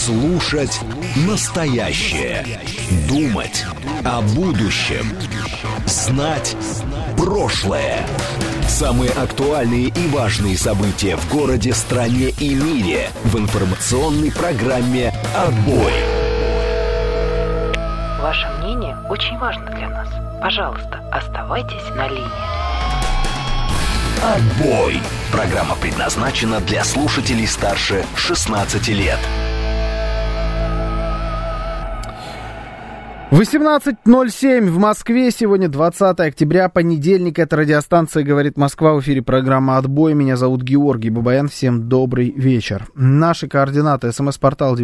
Слушать настоящее. Думать о будущем. Знать прошлое. Самые актуальные и важные события в городе, стране и мире в информационной программе «Отбой». Ваше мнение очень важно для нас. Пожалуйста, оставайтесь на линии. «Отбой». Программа предназначена для слушателей старше 16 лет. 18:07 в Москве. Сегодня 20 октября, понедельник. Это радиостанция «Говорит Москва». В эфире программа «Отбой». Меня зовут Георгий Бабаян. Всем добрый вечер. Наши координаты. СМС-портал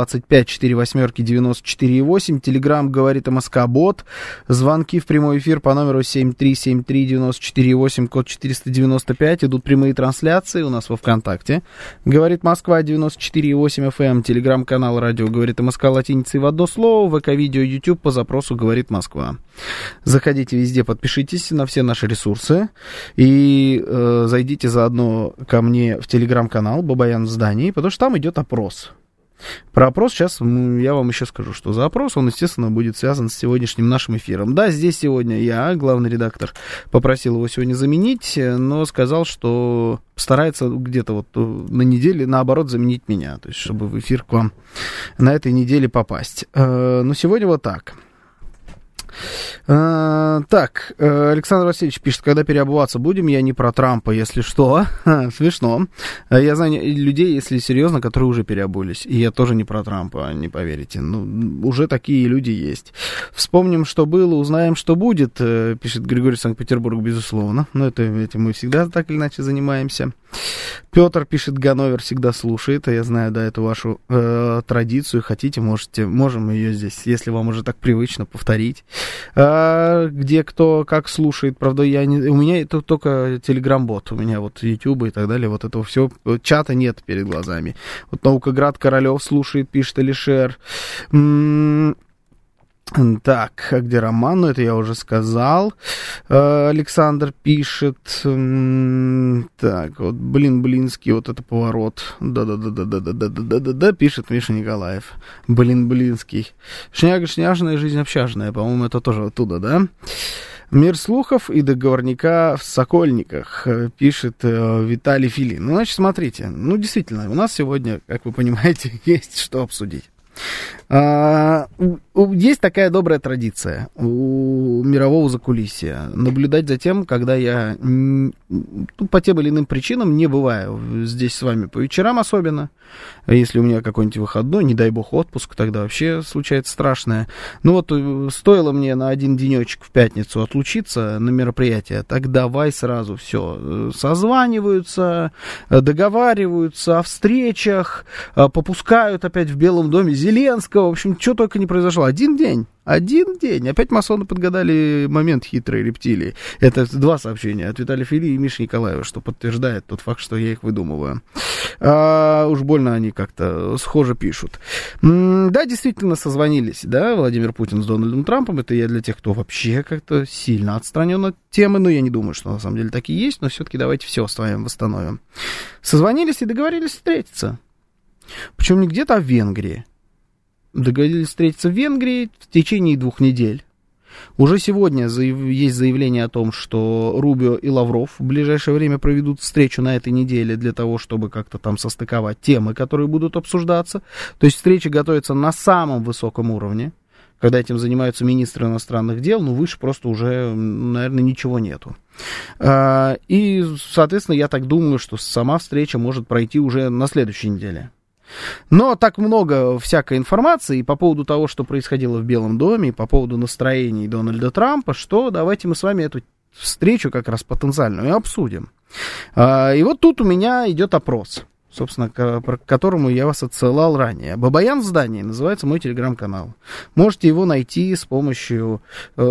925-48-94-8. Телеграм «Говорит МСК-бот». Звонки в прямой эфир по номеру 7373-94-8, код 495. Идут прямые трансляции у нас во ВКонтакте. «Говорит Москва» 94,8 FM. Телеграм-канал «Радио Говорит МСК» латиницей в одно слово. ВК-видео, YouTube по запросу «Говорит Москва». Заходите везде, подпишитесь на все наши ресурсы и зайдите заодно ко мне в телеграм-канал «Бабаян в здании», потому что там идет опрос. Про опрос сейчас я вам еще скажу, что за опрос, он, естественно, будет связан с сегодняшним нашим эфиром. Да, здесь сегодня я, главный редактор, попросил его сегодня заменить, но сказал, что старается где-то вот на неделе, наоборот, заменить меня, то есть чтобы в эфир к вам на этой неделе попасть. Но сегодня вот так. Так, Александр Васильевич пишет, когда переобуваться будем, я не про Трампа, если что. Смешно. Я знаю людей, если серьезно, которые уже переобулись. И я тоже не про Трампа, не поверите. Ну, уже такие люди есть. Вспомним, что было, узнаем, что будет, пишет Григорий Санкт-Петербург, безусловно. Но этим мы всегда так или иначе занимаемся. Петр пишет, Ганновер всегда слушает. А я знаю, да, эту вашу традицию. Хотите, можем ее здесь, если вам уже так привычно, повторить. Где кто как слушает, правда, у меня это только телеграм-бот, у меня вот YouTube и так далее, вот этого все, чата нет перед глазами. Вот Наукоград Королев слушает, пишет Алишер. Так, а где Роман? Ну, это я уже сказал. Александр пишет. Так, вот, Блинский, вот это поворот. Да, пишет Миша Николаев. Блинский. Шняга-шняжная, жизнь общажная. По-моему, это тоже оттуда, да? Мир слухов и договорника в Сокольниках, пишет Виталий Филин. Ну, значит, смотрите. Ну, действительно, у нас сегодня, как вы понимаете, есть что обсудить. Есть такая добрая традиция у мирового закулисья наблюдать за тем, когда я по тем или иным причинам не бываю здесь с вами по вечерам особенно. Если у меня какой-нибудь выходной, не дай бог отпуск, тогда вообще случается страшное. Ну вот стоило мне на один денечек в пятницу отлучиться на мероприятие, так давай сразу все созваниваются, договариваются о встречах, попускают опять в Белом доме Зеленского. В общем, что только не произошло. Один день. Опять масоны подгадали момент хитрой рептилии. Это два сообщения от Виталия Фили и Миши Николаева, что подтверждает тот факт, что я их выдумываю. Уж больно они как-то схоже пишут. Да, действительно созвонились, да, Владимир Путин с Дональдом Трампом. Это я для тех, кто вообще как-то сильно отстранен от темы. Но я не думаю, что на самом деле так и есть. Но все-таки давайте все восстановим. Созвонились и договорились встретиться. Причем не где-то, а в Венгрии. Договорились встретиться в Венгрии в течение 2 недель. Уже сегодня есть заявление о том, что Рубио и Лавров в ближайшее время проведут встречу на этой неделе для того, чтобы как-то там состыковать темы, которые будут обсуждаться. То есть встреча готовится на самом высоком уровне, когда этим занимаются министры иностранных дел, ну, выше просто уже, наверное, ничего нету. И, соответственно, я так думаю, что сама встреча может пройти уже на следующей неделе. Но так много всякой информации и по поводу того, что происходило в Белом доме, и по поводу настроений Дональда Трампа, что давайте мы с вами эту встречу как раз потенциальную обсудим. И вот тут у меня идет опрос, собственно, к которому я вас отсылал ранее. «Бабаян в здании» называется мой телеграм-канал. Можете его найти с помощью,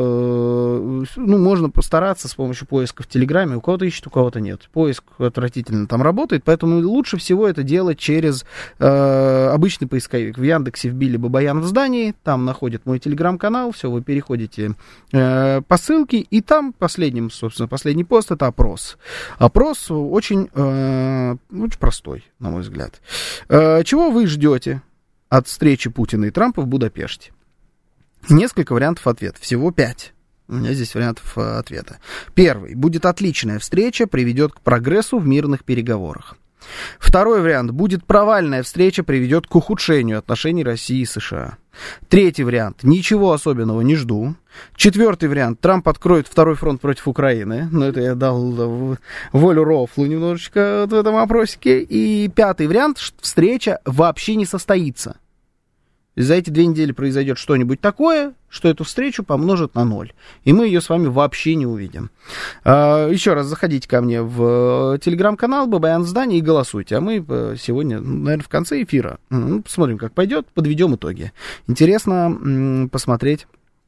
можно постараться с помощью поиска в Телеграме. У кого-то ищет, у кого-то нет. Поиск отвратительно там работает, поэтому лучше всего это делать через обычный поисковик. В Яндексе вбили «Бабаян в здании», там находит мой телеграм-канал, все, вы переходите по ссылке, и там последний пост — это опрос. Опрос очень простой, на мой взгляд. Чего вы ждете от встречи Путина и Трампа в Будапеште? Несколько вариантов ответа, всего 5. У меня здесь вариантов ответа. Первый. Будет отличная встреча, приведет к прогрессу в мирных переговорах. Второй вариант. Будет провальная встреча, приведет к ухудшению отношений России и США. Третий вариант. Ничего особенного не жду. Четвертый вариант. Трамп откроет второй фронт против Украины. Но это я дал волю рофлу немножечко в этом опросике. И пятый вариант. Встреча вообще не состоится. За эти 2 недели произойдет что-нибудь такое, что эту встречу помножит на 0. И мы ее с вами вообще не увидим. Еще раз заходите ко мне в телеграм-канал Бабаян Здание и голосуйте. А мы сегодня, наверное, в конце эфира посмотрим, как пойдет, подведем итоги. Интересно посмотреть,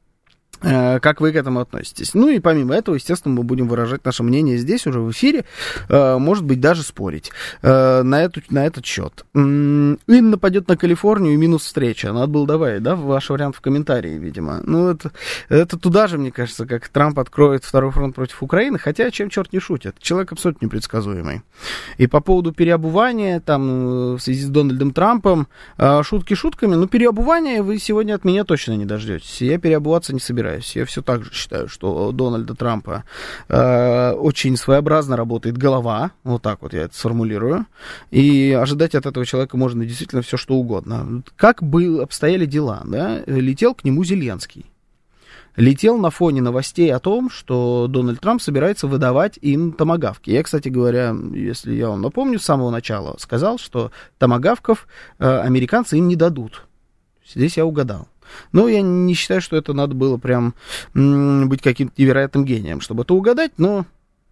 как вы к этому относитесь. Ну и помимо этого, естественно, мы будем выражать наше мнение здесь уже в эфире, может быть, даже спорить на этот счет. Инна пойдет на Калифорнию, минус встреча. Надо было добавить, да, ваш вариант в комментарии, видимо. Ну, это туда же, мне кажется, как Трамп откроет второй фронт против Украины, хотя чем черт не шутит. Человек абсолютно непредсказуемый. И по поводу переобувания, там, в связи с Дональдом Трампом, шутки шутками, но переобувания вы сегодня от меня точно не дождетесь. Я переобуваться не собираюсь. Я все так же считаю, что у Дональда Трампа очень своеобразно работает голова, вот так вот я это сформулирую, и ожидать от этого человека можно действительно все, что угодно. Как бы обстояли дела, да? Летел к нему Зеленский. Летел на фоне новостей о том, что Дональд Трамп собирается выдавать им томагавки. Я, кстати говоря, если я вам напомню, с самого начала сказал, что томагавков американцы им не дадут. Здесь я угадал. Но я не считаю, что это надо было прям быть каким-то невероятным гением, чтобы это угадать, но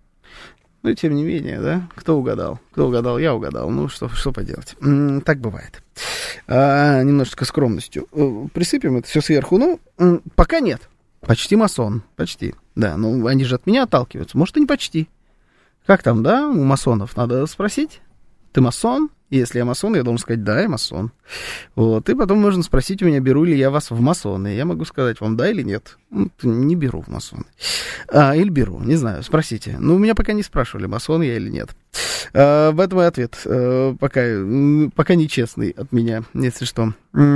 тем не менее, да, кто угадал? Кто угадал? Я угадал. Ну, что поделать. Так бывает. Немножечко скромностью присыпем это все сверху. Ну, пока нет. Почти масон. Почти. Да, ну, они же от меня отталкиваются. Может, и не почти. Как там, да, у масонов? Надо спросить. Ты масон? Если я масон, я должен сказать, да, я масон. Вот. И потом можно спросить у меня, беру ли я вас в масоны. Я могу сказать вам, да или нет. Не беру в масоны. Или беру, не знаю, спросите. Но у меня пока не спрашивали, масон я или нет. В этом и ответ пока нечестный от меня, если что.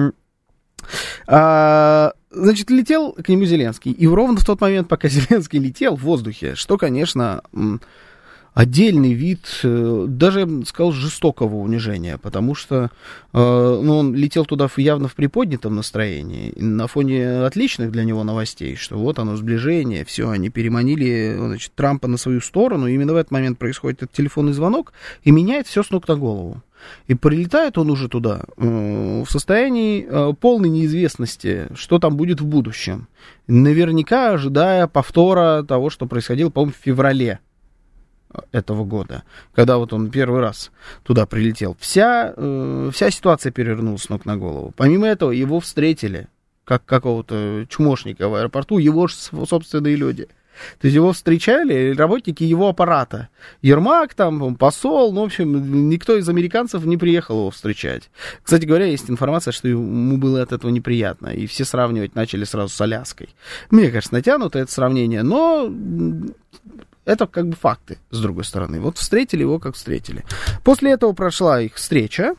Значит, летел к нему Зеленский. И ровно в тот момент, пока Зеленский летел в воздухе, что, конечно... отдельный вид, даже, я бы сказал, жестокого унижения, потому что он летел туда явно в приподнятом настроении, на фоне отличных для него новостей, что вот оно, сближение, все, они переманили, значит, Трампа на свою сторону, и именно в этот момент происходит этот телефонный звонок, и меняет все с ног на голову. И прилетает он уже туда в состоянии полной неизвестности, что там будет в будущем, наверняка ожидая повтора того, что происходило, по-моему, в феврале этого года, когда вот он первый раз туда прилетел. Вся ситуация перевернулась с ног на голову. Помимо этого, его встретили как какого-то чмошника в аэропорту, его же собственные люди. То есть его встречали работники его аппарата. Ермак там, посол, ну, в общем, никто из американцев не приехал его встречать. Кстати говоря, есть информация, что ему было от этого неприятно, и все сравнивать начали сразу с Аляской. Мне кажется, натянуто это сравнение, но... это как бы факты, с другой стороны. Вот встретили его, как встретили. После этого прошла их встреча,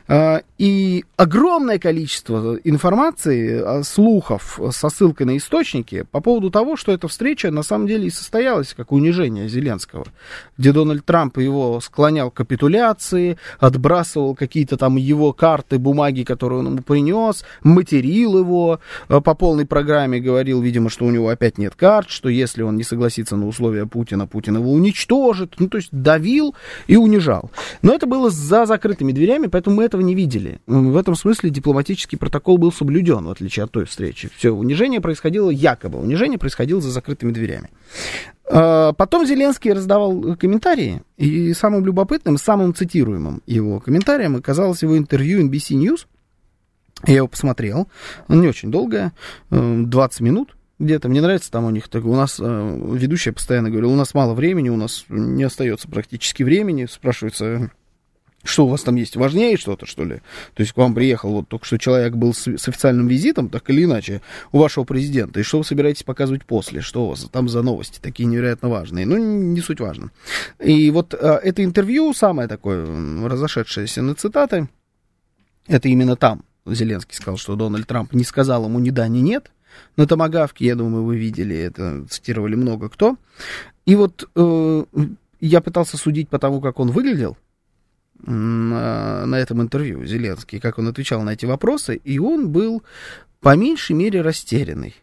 и огромное количество информации, слухов со ссылкой на источники по поводу того, что эта встреча на самом деле и состоялась как унижение Зеленского, где Дональд Трамп его склонял к капитуляции, отбрасывал какие-то там его карты, бумаги, которые он ему принес, материл его по полной программе, говорил, видимо, что у него опять нет карт, что если он не согласится на условия Путина, Путин его уничтожит, ну, то есть давил и унижал. Но это было за закрытыми дверями, поэтому мы этого не видели. В этом смысле дипломатический протокол был соблюден, в отличие от той встречи. Все, унижение происходило якобы, унижение происходило за закрытыми дверями. Потом Зеленский раздавал комментарии, и самым любопытным, самым цитируемым его комментарием оказалось его интервью NBC News. Я его посмотрел, он не очень долгое, 20 минут. Где-то, мне нравится там у них, так, у нас ведущая постоянно говорила, у нас мало времени, у нас не остается практически времени, спрашивается... Что у вас там есть? Важнее что-то, что ли? То есть к вам приехал вот только что человек был с официальным визитом, так или иначе, у вашего президента. И что вы собираетесь показывать после? Что у вас там за новости такие невероятно важные? Ну, не суть важно. И вот это интервью, самое такое разошедшееся на цитаты, это именно там Зеленский сказал, что Дональд Трамп не сказал ему ни да, ни нет. На томагавке, я думаю, вы видели это, цитировали много кто. И вот я пытался судить по тому, как он выглядел на этом интервью, Зеленский, как он отвечал на эти вопросы, и он был по меньшей мере растерянный.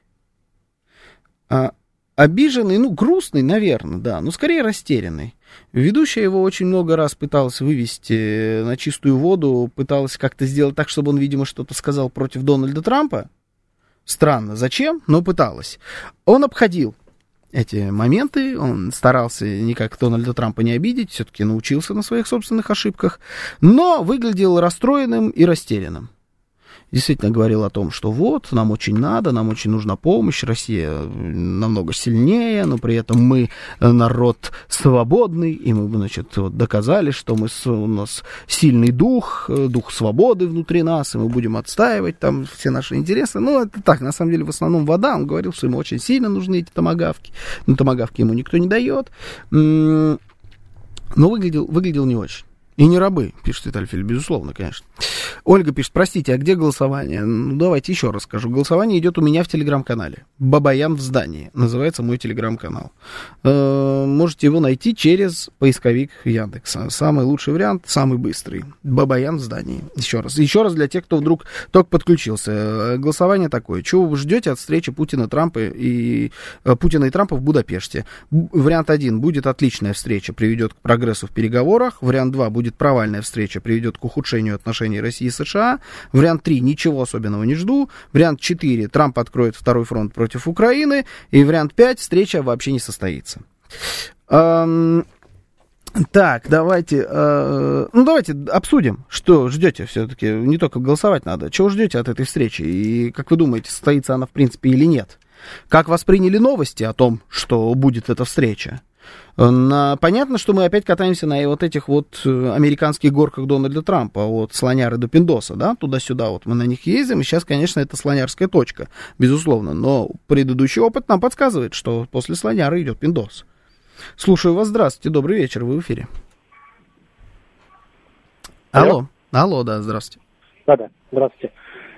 Обиженный, грустный, наверное, да, но скорее растерянный. Ведущая его очень много раз пыталась вывести на чистую воду, пыталась как-то сделать так, чтобы он, видимо, что-то сказал против Дональда Трампа. Странно, зачем, но пыталась. Он обходил эти моменты, он старался никак Дональда Трампа не обидеть, все-таки научился на своих собственных ошибках, но выглядел расстроенным и растерянным. Действительно говорил о том, что вот, нам очень надо, нам очень нужна помощь, Россия намного сильнее, но при этом мы народ свободный, и мы, значит, вот доказали, что у нас сильный дух свободы внутри нас, и мы будем отстаивать там все наши интересы. Ну, это так, на самом деле, в основном вода. Он говорил, что ему очень сильно нужны эти томагавки, но томагавки ему никто не дает. Но выглядел не очень. И не рабы, пишет Виталий Филипп, безусловно, конечно. Ольга пишет, простите, а где голосование? Ну, давайте еще раз скажу. Голосование идет у меня в телеграм-канале. Бабаян в здании. Называется мой телеграм-канал. Можете его найти через поисковик Яндекса. Самый лучший вариант, самый быстрый. Бабаян в здании. Еще раз для тех, кто вдруг только подключился. Голосование такое. Чего вы ждете от встречи Путина и Трампа в Будапеште? Вариант 1. Будет отличная встреча, приведет к прогрессу в переговорах. Вариант 2. Будет провальная встреча, приведет к ухудшению отношений России и США. Вариант 3. Ничего особенного не жду. Вариант 4. Трамп откроет второй фронт против Украины. И вариант 5. Встреча вообще не состоится. Так, давайте обсудим, что ждете все-таки. Не только голосовать надо. Чего ждете от этой встречи? И как вы думаете, состоится она в принципе или нет? Как восприняли новости о том, что будет эта встреча? Понятно, что мы опять катаемся на вот этих вот американских горках Дональда Трампа, от Слоняры до Пиндоса, да, туда-сюда, вот мы на них ездим, и сейчас, конечно, это слонярская точка, безусловно, но предыдущий опыт нам подсказывает, что после Слоняры идет Пиндос. Слушаю вас, здравствуйте, добрый вечер, вы в эфире. Алло, да, здравствуйте. Да, здравствуйте.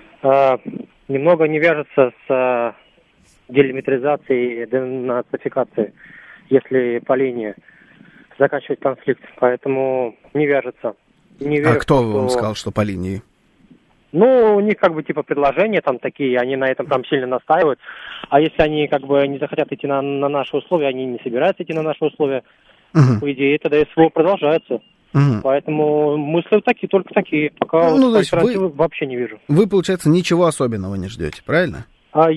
Немного не вяжется с делимитаризацией и денацификацией, если по линии заканчивать конфликт, поэтому не вяжется. Не верю, кто вам сказал, что по линии? Ну, у них как бы типа предложения там такие, они на этом там сильно настаивают, а если они как бы не захотят идти на наши условия, они не собираются идти на наши условия, по идее, тогда СВО продолжается. Поэтому мысли такие, только такие, пока альтернативы вообще не вижу. Вы, получается, ничего особенного не ждете, правильно?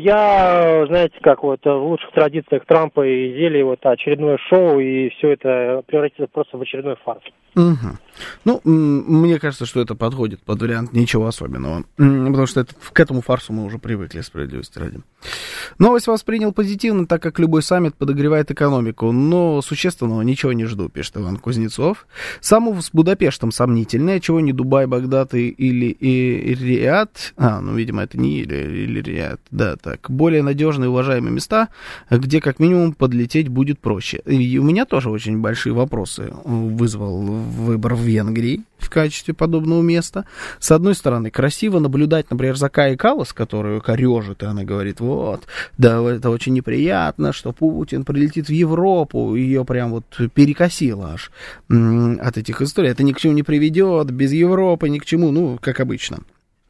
Я, знаете, как вот в лучших традициях Трампа и Зели, вот очередное шоу, и все это превратится просто в очередной фарс. Угу. Ну, мне кажется, что это подходит под вариант ничего особенного, потому что к этому фарсу мы уже привыкли, справедливости ради. Новость воспринял позитивно, так как любой саммит подогревает экономику, но существенного ничего не жду, пишет Иван Кузнецов. Саму с Будапештом сомнительное, чего не Дубай, Багдад или Риад, видимо, это не или Риад, да, так, более надежные, уважаемые места, где как минимум подлететь будет проще. И у меня тоже очень большие вопросы вызвал выбор в Венгрии в качестве подобного места. С одной стороны, красиво наблюдать, например, за Каей Каллас, которую корежит, и она говорит, да, это очень неприятно, что Путин прилетит в Европу, ее прям вот перекосило аж от этих историй. Это ни к чему не приведет, без Европы ни к чему, как обычно.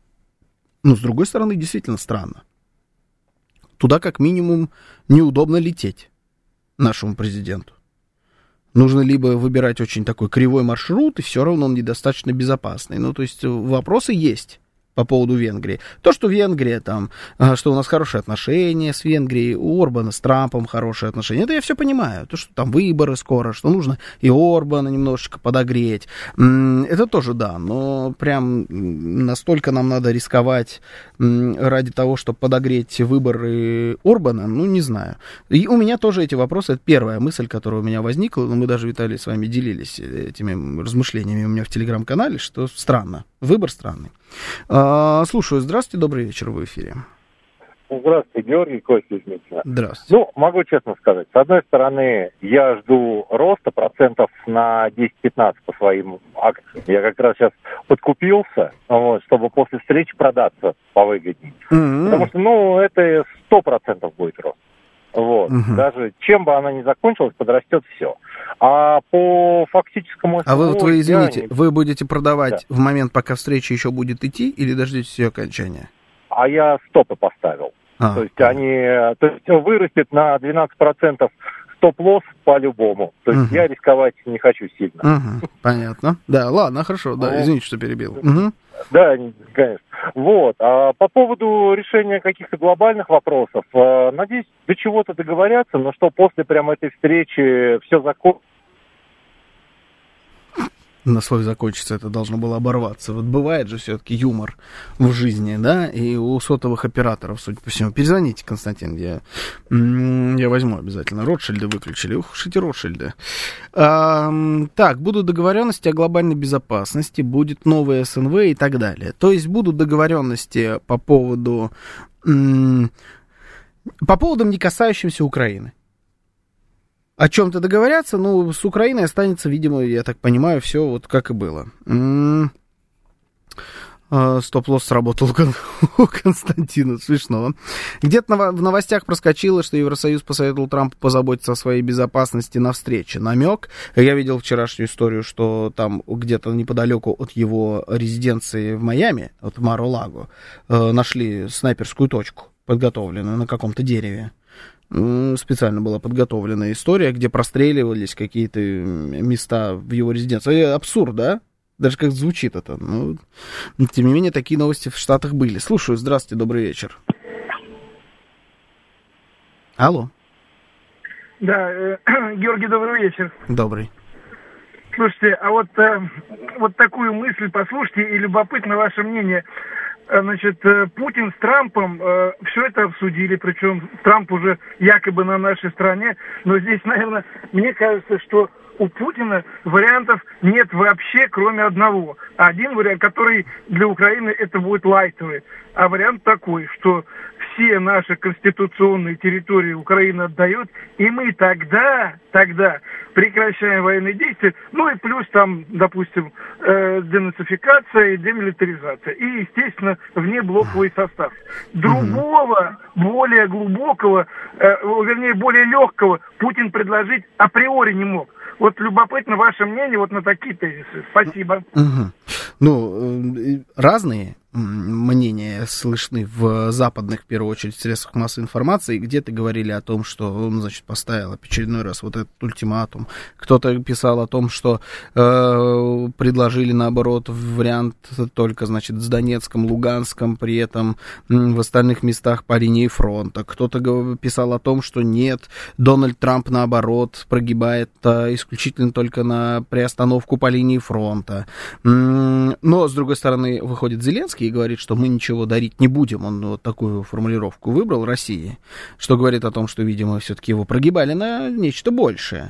Но, с другой стороны, действительно странно. Туда, как минимум, неудобно лететь нашему президенту. Нужно либо выбирать очень такой кривой маршрут, и все равно он недостаточно безопасный. То есть вопросы есть по поводу Венгрии. То, что Венгрия там, что у нас хорошие отношения с Венгрией, у Орбана с Трампом хорошие отношения, это я все понимаю. То, что там выборы скоро, что нужно и Орбана немножечко подогреть, это тоже да, но прям настолько нам надо рисковать ради того, чтобы подогреть выборы Орбана, не знаю. И у меня тоже эти вопросы, это первая мысль, которая у меня возникла, мы даже, Виталий, с вами делились этими размышлениями у меня в телеграм-канале, что странно, выбор странный. Слушаю, здравствуйте, добрый вечер, вы в эфире. Здравствуйте, Георгий, Костя из Митина. Здравствуйте. Ну, могу честно сказать, с одной стороны, я жду роста процентов на 10-15 по своим акциям. Я как раз сейчас подкупился, вот, чтобы после встречи продаться повыгоднее. Потому что, ну, это 100% будет рост. Вот. Даже чем бы она ни закончилась, подрастет все. А по фактическому... А вы, извините, вы будете продавать в момент, пока встреча еще будет идти, или дождетесь ее окончания? А я стопы поставил. То есть вырастет на 12% стоп-лосс по-любому. То есть я рисковать не хочу сильно. Понятно. Да, ладно, хорошо. Да, извините, что перебил. Да, конечно. Вот. А по поводу решения каких-то глобальных вопросов, надеюсь, до чего-то договорятся, но что после прямо этой встречи все закончится. На слове «закончится» это должно было оборваться. Вот бывает же все-таки юмор в жизни, да, и у сотовых операторов, судя по всему. Перезвоните, Константин, я возьму обязательно. Ротшильды выключили. Ух уж эти Ротшильды. Так, будут договоренности о глобальной безопасности, будет новый СНВ и так далее. То есть будут договоренности по поводам, не касающимся Украины. О чем-то договорятся, ну, с Украиной останется, видимо, я так понимаю, все вот как и было. Стоп-лосс сработал у Константина, смешно. Где-то в новостях проскочило, что Евросоюз посоветовал Трампу позаботиться о своей безопасности на встрече. Намек. Я видел вчерашнюю историю, что там где-то неподалеку от его резиденции в Майами, от Маро-Лаго, нашли снайперскую точку, подготовленную на каком-то дереве. Специально была подготовлена история, где простреливались какие-то места в его резиденции. Абсурд, да? Даже как звучит это. Ну, тем не менее, такие новости в Штатах были. Слушаю. Здравствуйте, добрый вечер. Алло. Да, Георгий, добрый вечер. Добрый. Слушайте, а вот такую мысль послушайте, и любопытно ваше мнение. Значит, Путин с Трампом все это обсудили, причем Трамп уже якобы на нашей стороне, но здесь, наверное, мне кажется, что у Путина вариантов нет вообще, кроме одного. Один вариант, который для Украины это будет лайтовый, а вариант такой, что все наши конституционные территории Украина отдает, и мы тогда прекращаем военные действия, ну и плюс там, допустим, денацификация и демилитаризация. И, естественно, внеблоковый состав. Другого, более глубокого, более легкого Путин предложить априори не мог. Вот любопытно ваше мнение вот на такие тезисы. Спасибо. Ну, разные мнения слышны в западных, в первую очередь, средствах массовой информации. Где-то говорили о том, что он, значит, поставил очередной раз вот этот ультиматум. Кто-то писал о том, что предложили, наоборот, вариант только, значит, с Донецком, Луганском, при этом в остальных местах по линии фронта. Кто-то писал о том, что нет, Дональд Трамп, наоборот, прогибает исключительно только на приостановку по линии фронта. Но, с другой стороны, выходит Зеленский и говорит, что мы ничего дарить не будем. Он вот такую формулировку выбрал России, что говорит о том, что, видимо, все-таки его прогибали на нечто большее.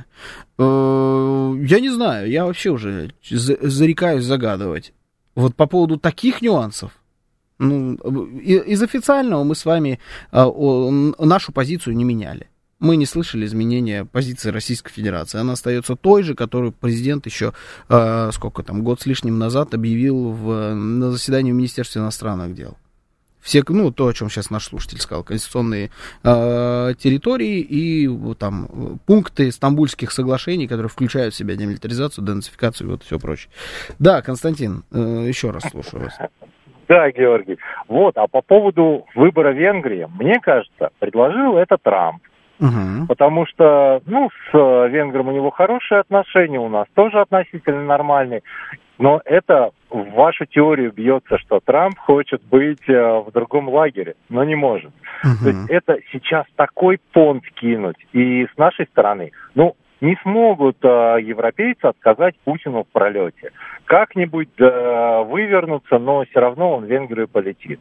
Я не знаю, я вообще уже зарекаюсь загадывать. Вот по поводу таких нюансов, ну, из официального мы с вами нашу позицию не меняли. Мы не слышали изменения позиции Российской Федерации. Она остается той же, которую президент еще, год с лишним назад объявил на заседании в Министерстве иностранных дел. Все, ну, то, о чем сейчас наш слушатель сказал, конституционные территории и там пункты Стамбульских соглашений, которые включают в себя демилитаризацию, денацификацию и вот все прочее. Да, Константин, еще раз слушаю вас. Да, Георгий. Вот, а по поводу выбора Венгрии, мне кажется, предложил это Трамп. Потому что, ну, с венгром у него хорошие отношения, у нас тоже относительно нормальные. Но это в вашу теорию бьется, что Трамп хочет быть в другом лагере, но не может. То есть это сейчас такой понт кинуть. И с нашей стороны, ну, не смогут европейцы отказать Путину в пролете. Как-нибудь вывернуться, но все равно он в Венгрию полетит.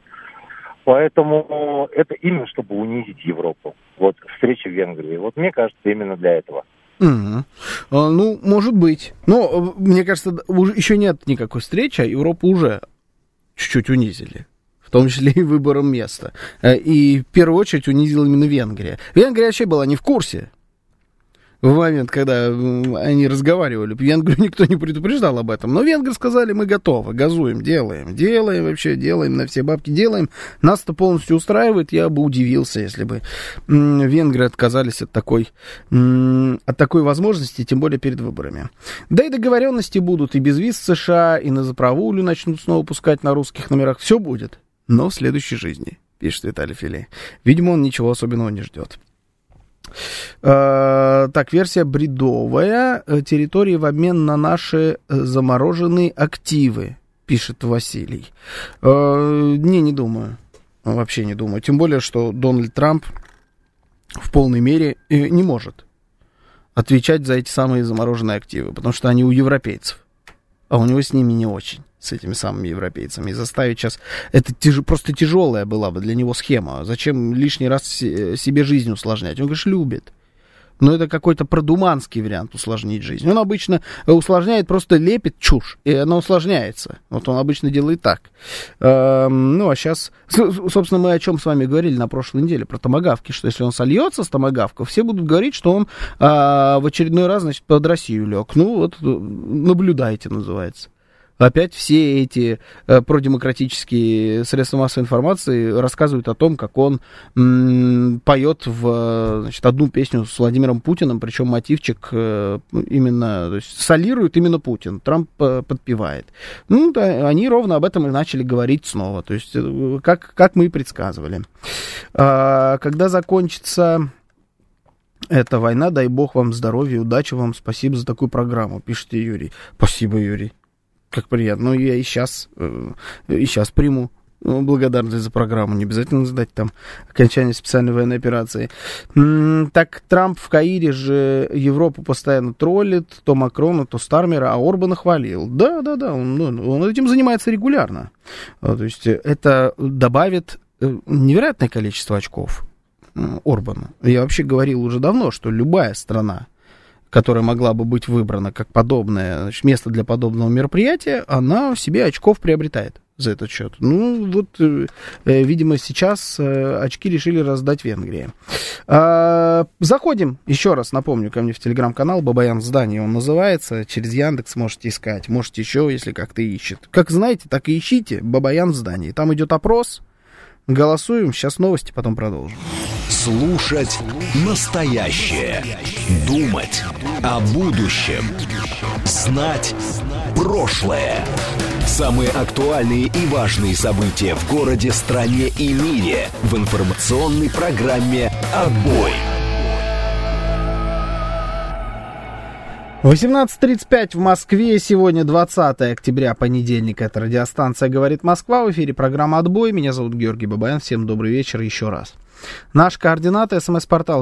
Поэтому это именно чтобы унизить Европу. Вот встреча в Венгрии. Вот мне кажется, именно для этого. Ну, может быть. Но, мне кажется, еще нет никакой встречи, а Европу уже чуть-чуть унизили. в том числе и выбором места. И в первую очередь унизила именно Венгрия. Венгрия вообще была не в курсе в момент, когда они разговаривали. Венгрию никто не предупреждал об этом. Но венгры сказали, мы готовы, газуем, делаем на все бабки делаем. Нас-то полностью устраивает. Я бы удивился, если бы венгры отказались от такой возможности, тем более перед выборами. Да и договоренности будут и без виз в США, и на заправулю начнут снова пускать на русских номерах. Все будет, но в следующей жизни, пишет Виталий Филей. Видимо, он ничего особенного не ждет. Так, версия бредовая. Территории в обмен на наши замороженные активы, пишет Василий. Не думаю. Вообще не думаю. Тем более, что Дональд Трамп в полной мере не может отвечать за эти самые замороженные активы, потому что они у европейцев. А у него с ними не очень, с этими самыми европейцами. И заставить сейчас... Это просто тяжелая была бы для него схема. Зачем лишний раз себе жизнь усложнять? Он, конечно, любит. Но это какой-то продуманский вариант усложнить жизнь. Он обычно усложняет, просто лепит чушь, и она усложняется. Вот он обычно делает так. Ну, а сейчас... Собственно, мы о чем с вами говорили на прошлой неделе, про томагавки, что если он сольется с томагавков, все будут говорить, что он в очередной раз, значит, под Россию лег. Ну, вот, наблюдайте, называется. Опять все эти продемократические средства массовой информации рассказывают о том, как он поет значит, одну песню с Владимиром Путиным, причем мотивчик именно, то есть солирует именно Путин, Трамп подпевает. Ну, да, они ровно об этом и начали говорить снова, то есть как мы и предсказывали. Когда закончится эта война, дай бог вам здоровья, удачи вам, спасибо за такую программу, пишет Юрий. Спасибо, Юрий. Как приятно. Ну, я и сейчас приму благодарность за программу. Не обязательно ждать там окончания специальной военной операции. Так, Трамп в Каире же Европу постоянно троллит. То Макрона, то Стармера, а Орбана хвалил. Да, он этим занимается регулярно. То есть это добавит невероятное количество очков Орбана. Я вообще говорил уже давно, что любая страна, которая могла бы быть выбрана как подобное, значит, место для подобного мероприятия, она в себе очков приобретает за этот счет. Ну, вот, видимо, сейчас очки решили раздать Венгрии. Заходим, еще раз напомню, ко мне в телеграм-канал Бабаян в здании, он называется, через Яндекс можете искать, можете еще, если как-то ищет. Как знаете, так и ищите Бабаян в здании. Там идет опрос, голосуем, сейчас новости, потом продолжим. Слушать настоящее. Думать о будущем. Знать прошлое. Самые актуальные и важные события в городе, стране и мире в информационной программе «Отбой». 18:35 в Москве. Сегодня 20 октября, понедельник. Это радиостанция «Говорит Москва». В эфире программа «Отбой». Меня зовут Георгий Бабаян. Всем добрый вечер еще раз. Наш координаты: СМС-портал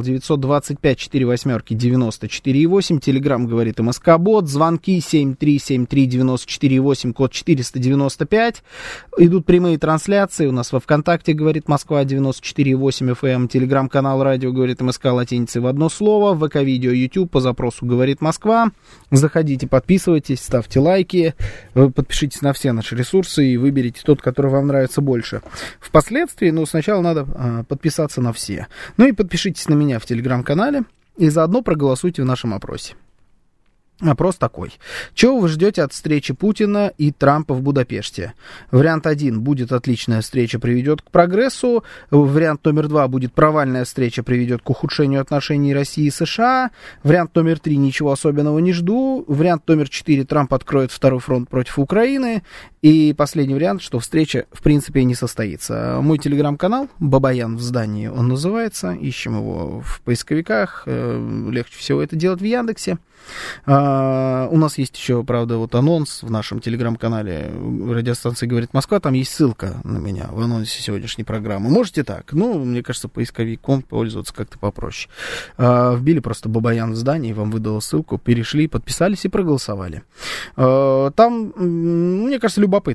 925-48-94-8, Телеграм «Говорит МСК-бот», звонки 7373948, код 495. Идут прямые трансляции у нас во ВКонтакте «Говорит Москва» 94,8 FM, Телеграм-канал «Радио Говорит МСК» латиницей в одно слово, ВК-видео, YouTube по запросу «Говорит Москва». Заходите, подписывайтесь, ставьте лайки, подпишитесь на все наши ресурсы и выберите тот, который вам нравится больше. Впоследствии, сначала надо подписаться на все. Ну и подпишитесь на меня в телеграм-канале и заодно проголосуйте в нашем опросе. Опрос такой. Чего вы ждете от встречи Путина и Трампа в Будапеште? Вариант 1. Будет отличная встреча, приведет к прогрессу. Вариант номер 2. Будет провальная встреча, приведет к ухудшению отношений России и США. Вариант номер 3. Ничего особенного не жду. Вариант номер 4. Трамп откроет второй фронт против Украины. И последний вариант, что встреча в принципе не состоится. Мой телеграм-канал Бабаян в здании, он называется. Ищем его в поисковиках. Легче всего это делать в Яндексе. У нас есть еще, правда, вот анонс в нашем телеграм-канале радиостанции «Говорит Москва». Там есть ссылка на меня в анонсе сегодняшней программы. Можете так. Мне кажется, поисковиком пользоваться как-то попроще. Вбили просто Бабаян в здании, вам выдало ссылку, перешли, подписались и проголосовали. Там, мне кажется, любопытные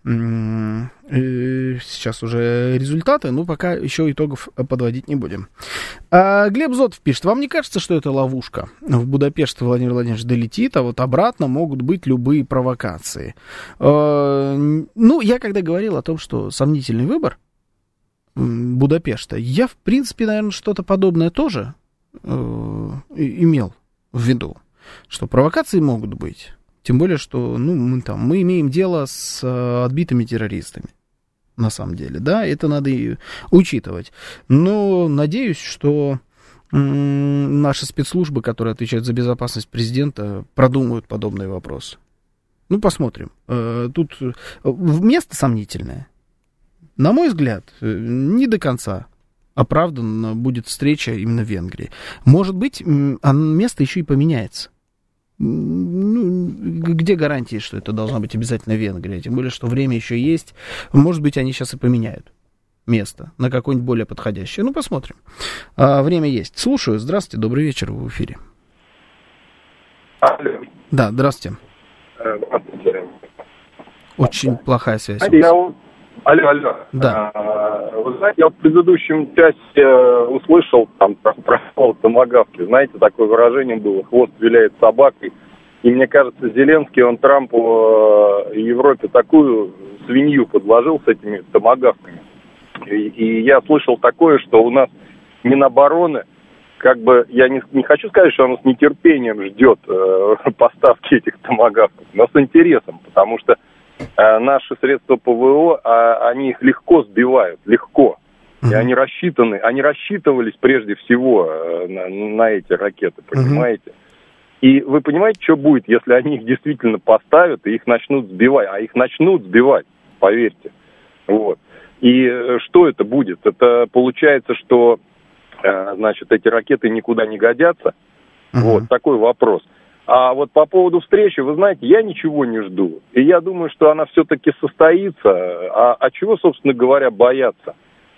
сейчас уже результаты, но пока еще итогов подводить не будем. Глеб Зотов пишет: вам не кажется, что это ловушка? В Будапешт Владимир Владимирович долетит, а вот обратно могут быть любые провокации. Ну, я когда говорил о том, что сомнительный выбор Будапешта, я, в принципе, наверное, что-то подобное тоже имел в виду, что провокации могут быть. Тем более, что мы имеем дело с отбитыми террористами, на самом деле, да, это надо и учитывать. Но надеюсь, что наши спецслужбы, которые отвечают за безопасность президента, продумают подобные вопросы. Ну, посмотрим. Тут место сомнительное. На мой взгляд, не до конца оправданно будет встреча именно в Венгрии. Может быть, место еще и поменяется. Где гарантии, что это должна быть обязательно Венгрия? Тем более, что время еще есть. Может быть, они сейчас и поменяют место на какое-нибудь более подходящее. Ну, посмотрим. Время есть. Слушаю. Здравствуйте, добрый вечер, вы в эфире. Алло. Да, здравствуйте. Здравствуйте. Очень плохая связь. Алло. Да. Вы знаете, я в предыдущем части услышал там про томагавки. Знаете, такое выражение было: хвост виляет собакой. И мне кажется, Зеленский, он Трампу и Европе такую свинью подложил с этими томагавками. И я слышал такое, что у нас Минобороны, как бы, я не хочу сказать, что оно с нетерпением ждет поставки этих томагавков, но с интересом, потому что наши средства ПВО, они их легко сбивают, легко. И они рассчитывались прежде всего на эти ракеты, понимаете? И вы понимаете, что будет, если они их действительно поставят и их начнут сбивать? А их начнут сбивать, поверьте. Вот. И что это будет? Это получается, что, значит, эти ракеты никуда не годятся. Вот такой вопрос. А вот по поводу встречи, вы знаете, я ничего не жду. И я думаю, что она все-таки состоится. А чего, собственно говоря, бояться?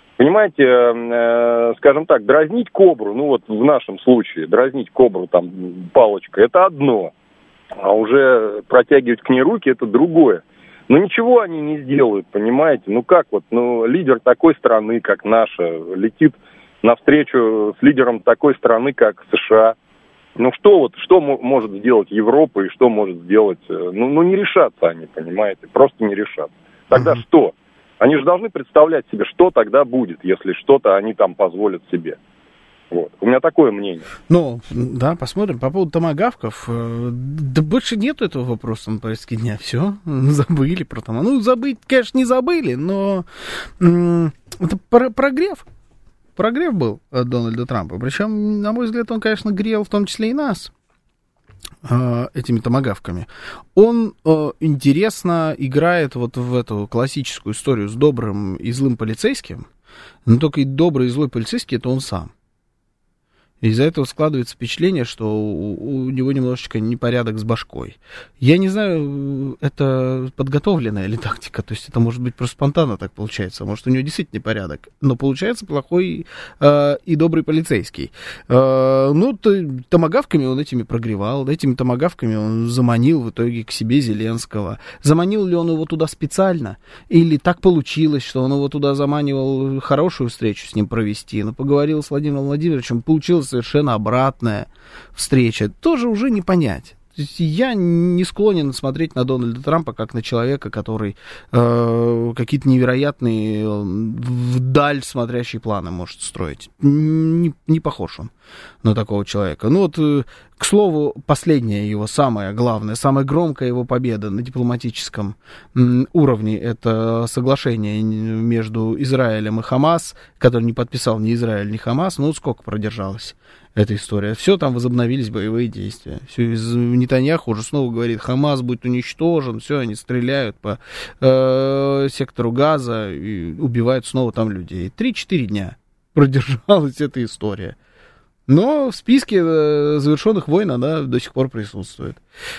Понимаете, скажем так, дразнить кобру, ну вот в нашем случае, дразнить кобру там палочкой, это одно. А уже протягивать к ней руки, это другое. Но ничего они не сделают, понимаете? Ну как вот, лидер такой страны, как наша, летит навстречу с лидером такой страны, как США. Что может сделать Европа и что может сделать... не решатся они, понимаете, просто не решатся. Тогда что? Они же должны представлять себе, что тогда будет, если что-то они там позволят себе. Вот. У меня такое мнение. Да, посмотрим. По поводу томагавков, да больше нету этого вопроса на повестке дня. Все, забыли про томагавки. Забыть, конечно, не забыли, но это прогрев. Прогрев был от Дональда Трампа. Причем, на мой взгляд, он, конечно, грел в том числе и нас этими томагавками. Он интересно играет вот в эту классическую историю с добрым и злым полицейским, но только и добрый и злой полицейский — это он сам. Из-за этого складывается впечатление, что у него немножечко непорядок с башкой. Я не знаю, это подготовленная ли тактика, то есть это может быть просто спонтанно так получается, может у него действительно непорядок, но получается плохой и добрый полицейский. Томагавками он этими прогревал, этими томагавками он заманил в итоге к себе Зеленского. Заманил ли он его туда специально? Или так получилось, что он его туда заманивал хорошую встречу с ним провести, но поговорил с Владимиром Владимировичем, получилось совершенно обратная встреча. Тоже уже не понять. То есть я не склонен смотреть на Дональда Трампа как на человека, который какие-то невероятные вдаль смотрящие планы может строить. Не похож он на такого человека. К слову, последняя его, самая главная, самая громкая его победа на дипломатическом уровне — это соглашение между Израилем и Хамас, которое не подписал ни Израиль, ни Хамас. Сколько продержалась эта история? Все, там возобновились боевые действия. Все, из Нетаньяху уже снова говорит: Хамас будет уничтожен, все, они стреляют по сектору Газа и убивают снова там людей. 3-4 дня продержалась эта история. Но в списке завершенных войн она до сих пор присутствует.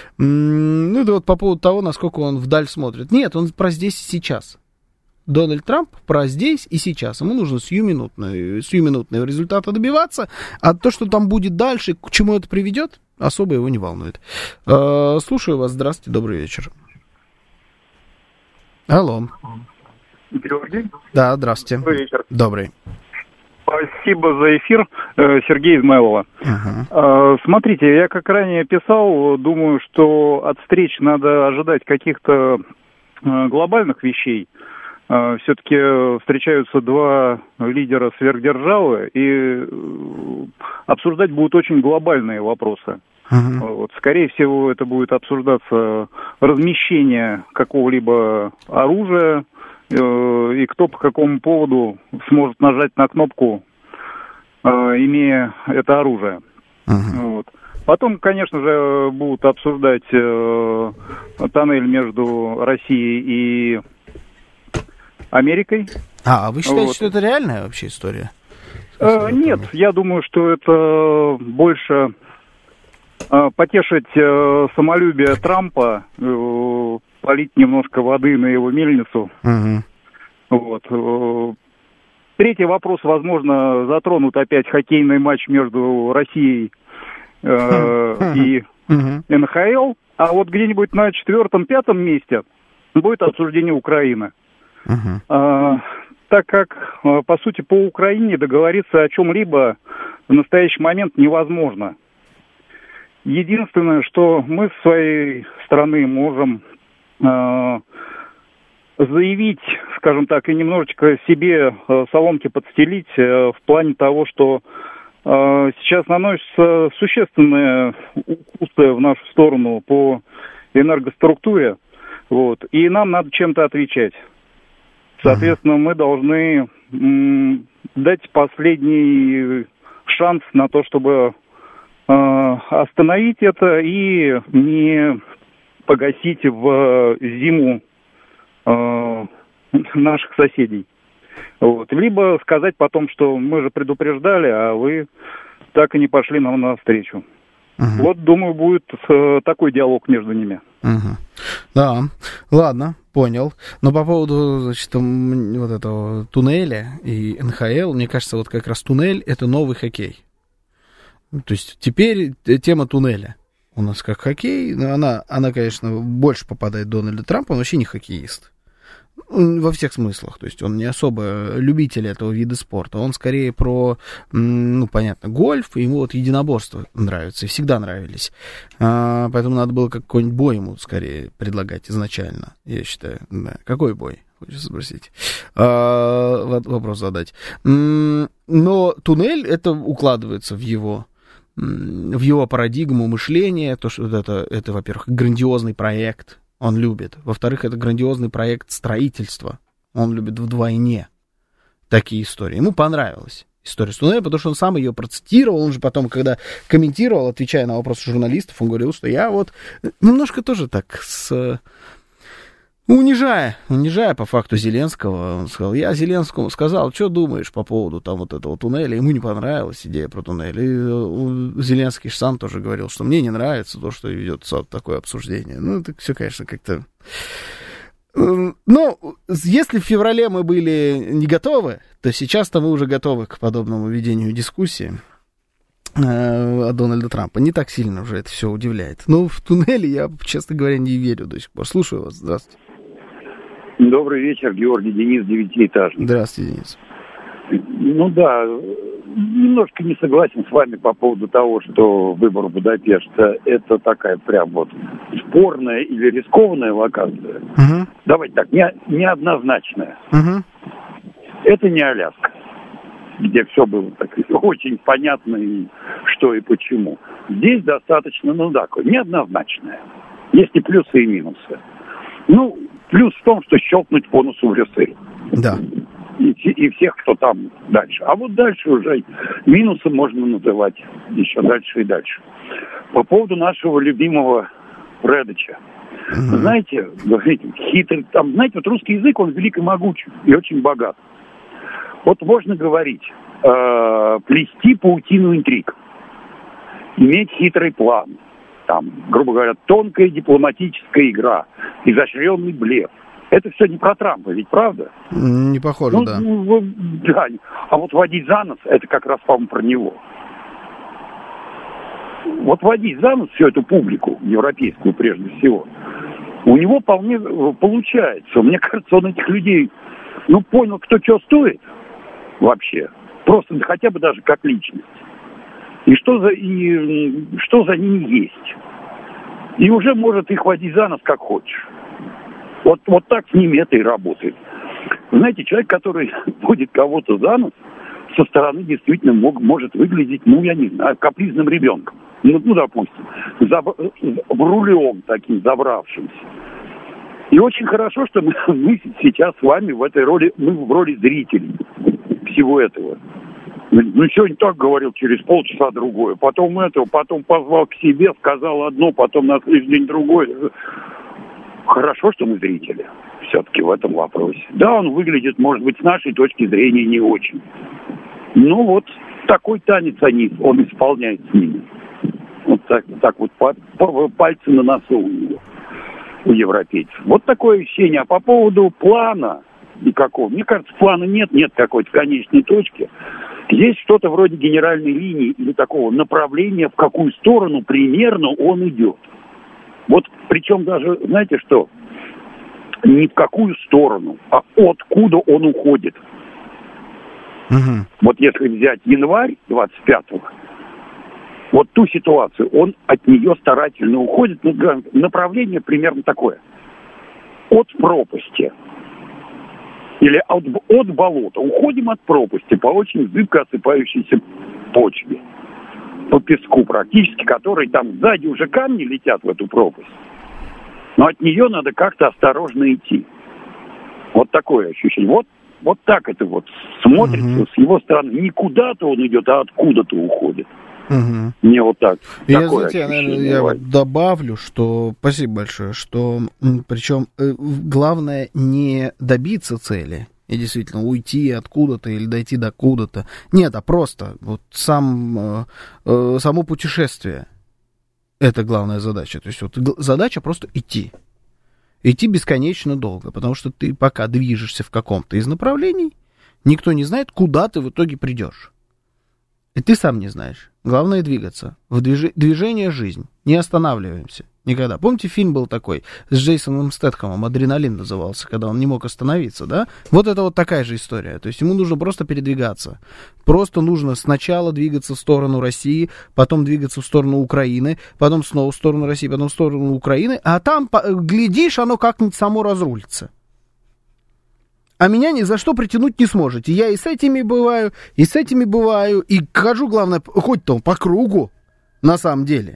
Это вот по поводу того, насколько он вдаль смотрит. Нет, он про здесь и сейчас. Дональд Трамп про здесь и сейчас. Ему нужно сиюминутного результата добиваться, а то, что там будет дальше, к чему это приведет, особо его не волнует. Слушаю вас. Здравствуйте, добрый вечер. Алло. Георгий? Да, здравствуйте. Добрый вечер. Добрый. Спасибо за эфир. Сергей Измайлова. Смотрите, я как ранее писал, думаю, что от встреч надо ожидать каких-то глобальных вещей. Все-таки встречаются два лидера сверхдержавы, и обсуждать будут очень глобальные вопросы. Вот, скорее всего, это будет обсуждаться размещение какого-либо оружия, и кто по какому поводу сможет нажать на кнопку, имея это оружие. Вот. Потом, конечно же, будут обсуждать тоннель между Россией и Америкой. А вы считаете, что это реальная вообще история? Нет, я думаю, что это больше потешить самолюбие Трампа, полить немножко воды на его мельницу. Вот. Третий вопрос, возможно, затронут опять хоккейный матч между Россией и НХЛ. А вот где-нибудь на 4-5 месте будет обсуждение Украины. Так как, по сути, по Украине договориться о чем-либо в настоящий момент невозможно. Единственное, что мы с своей стороны можем заявить, скажем так, и немножечко себе соломки подстелить в плане того, что сейчас наносятся существенные укусы в нашу сторону по энергоструктуре, вот, и нам надо чем-то отвечать. Соответственно, мы должны дать последний шанс на то, чтобы остановить это и не погасить в зиму наших соседей. Вот. Либо сказать потом, что мы же предупреждали, а вы так и не пошли нам навстречу. Вот, думаю, будет такой диалог между ними. Да, ладно, понял. Но по поводу, значит, вот этого туннеля и НХЛ, мне кажется, вот как раз туннель — это новый хоккей. То есть теперь тема туннеля у нас как хоккей, но она, конечно, больше попадает в Дональда Трампа, он вообще не хоккеист. Во всех смыслах. То есть он не особо любитель этого вида спорта. Он скорее про, ну, понятно, гольф, и ему вот единоборства нравятся, и всегда нравились. Поэтому надо было какой-нибудь бой ему скорее предлагать изначально, я считаю. Да. Какой бой? Хочется спросить. Вопрос задать. Но туннель, это укладывается в его парадигму мышления, то, что это, во-первых, грандиозный проект, он любит. Во-вторых, это грандиозный проект строительства, он любит вдвойне такие истории. Ему понравилась история с туннелем, потому что он сам ее процитировал, он же потом, когда комментировал, отвечая на вопросы журналистов, он говорил, что я вот немножко тоже так унижая по факту Зеленского, он сказал, я Зеленскому сказал, что думаешь по поводу там вот этого туннеля, ему не понравилась идея про туннель, и Зеленский сам тоже говорил, что мне не нравится то, что ведется такое обсуждение. Ну, это все, конечно, как-то... Но если в феврале мы были не готовы, то сейчас-то мы уже готовы к подобному ведению дискуссии от Дональда Трампа. Не так сильно уже это все удивляет. Но в туннеле я, честно говоря, не верю до сих пор. Слушаю вас. Здравствуйте. Добрый вечер, Георгий, Денис, девятиэтажный. Здравствуйте, Денис. Ну да, немножко не согласен с вами по поводу того, что выбор Будапешта — это такая прям вот спорная или рискованная локация. Давайте так, неоднозначная. Это не Аляска, где все было так очень понятно, и что и почему. Здесь достаточно, такое, неоднозначное. Есть и плюсы, и минусы. Ну, плюс в том, что щелкнуть по носу в Брюссель. Да. И всех, кто там дальше. А вот дальше уже минусы можно называть еще дальше и дальше. По поводу нашего любимого Редича. Знаете, хитрый, там, знаете, вот русский язык, он велик и могуч, и очень богат. Вот можно говорить, плести паутину интриг, иметь хитрый план, там, грубо говоря, тонкая дипломатическая игра, изощренный блеф. Это все не про Трампа, ведь правда? Не похоже, да. Да. А вот водить за нос, это как раз, по-моему, про него. Вот водить за нос всю эту публику, европейскую прежде всего, У него вполне получается. Мне кажется, он этих людей, понял, кто что стоит вообще. Просто хотя бы даже как личность. И что за ними есть. И уже может их водить за нос как хочешь. Вот так с ними это и работает. Знаете, человек, который водит кого-то за нос, со стороны действительно может выглядеть, я не знаю, капризным ребенком. Допустим, рулем таким забравшимся. И очень хорошо, что мы сейчас с вами в этой роли, мы в роли зрителей всего этого. Сегодня так говорил, через полчаса другое. Потом позвал к себе, сказал одно, потом на следующий день другое. Хорошо, что мы зрители все-таки в этом вопросе. Да, он выглядит, может быть, с нашей точки зрения не очень. Такой танец он исполняет с ними. Вот так вот пальцы на носу у него, у европейцев. Вот такое ощущение. А по поводу плана никакого, мне кажется, плана нет какой-то конечной точки. Есть что-то вроде генеральной линии или такого направления, в какую сторону примерно он идет. Причем даже, знаете что, не в какую сторону, а откуда он уходит. Угу. Если взять январь 25-го, ту ситуацию, он от нее старательно уходит. Направление примерно такое. От пропасти. Или от болота. Уходим от пропасти по очень зыбко осыпающейся почве. По песку практически, который там сзади уже камни летят в эту пропасть. Но от нее надо как-то осторожно идти. Вот такое ощущение. Вот так это смотрится с его стороны. Не куда-то он идет, а откуда-то уходит. Угу. Мне так. Я добавлю, что спасибо большое, что причем главное не добиться цели и действительно уйти откуда-то или дойти до куда-то. Нет, а просто само путешествие. Это главная задача. То есть задача просто идти. Идти бесконечно долго, потому что ты пока движешься в каком-то из направлений, никто не знает, куда ты в итоге придешь. И ты сам не знаешь. Главное двигаться. В движение жизнь. Не останавливаемся. Никогда. Помните, фильм был такой с Джейсоном Стэтхэмом, «Адреналин» назывался, когда он не мог остановиться, да? Это такая же история. То есть ему нужно просто передвигаться. Просто нужно сначала двигаться в сторону России, потом двигаться в сторону Украины, потом снова в сторону России, потом в сторону Украины, а там, глядишь, оно как-нибудь само разрулится. А меня ни за что притянуть не сможете. Я и с этими бываю, и с этими бываю, и хожу, главное, хоть-то по кругу, на самом деле.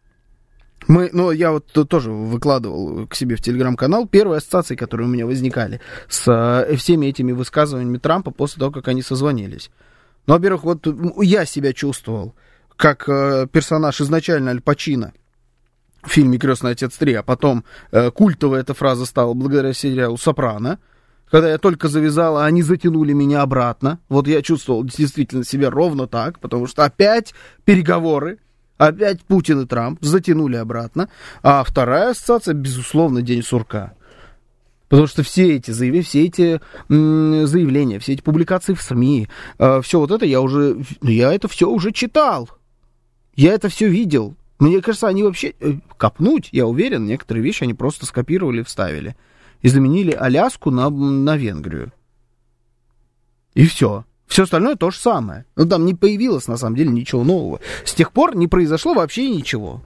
Я тоже выкладывал к себе в телеграм-канал первые ассоциации, которые у меня возникали с всеми этими высказываниями Трампа после того, как они созвонились. Во-первых, я себя чувствовал как персонаж изначально Аль Пачино в фильме «Крестный отец 3», а потом культовая эта фраза стала благодаря сериалу «Сопрано». Когда я только завязал, а они затянули меня обратно. Я чувствовал действительно себя ровно так, потому что опять переговоры, опять Путин и Трамп затянули обратно. А вторая ассоциация, безусловно, День сурка. Потому что все эти заявления, все эти публикации в СМИ, все это я это все уже читал. Я это все видел. Мне кажется, они вообще копнуть, я уверен, некоторые вещи они просто скопировали и вставили. И заменили Аляску на Венгрию. И все. Все остальное то же самое. Там не появилось, на самом деле, ничего нового. С тех пор не произошло вообще ничего.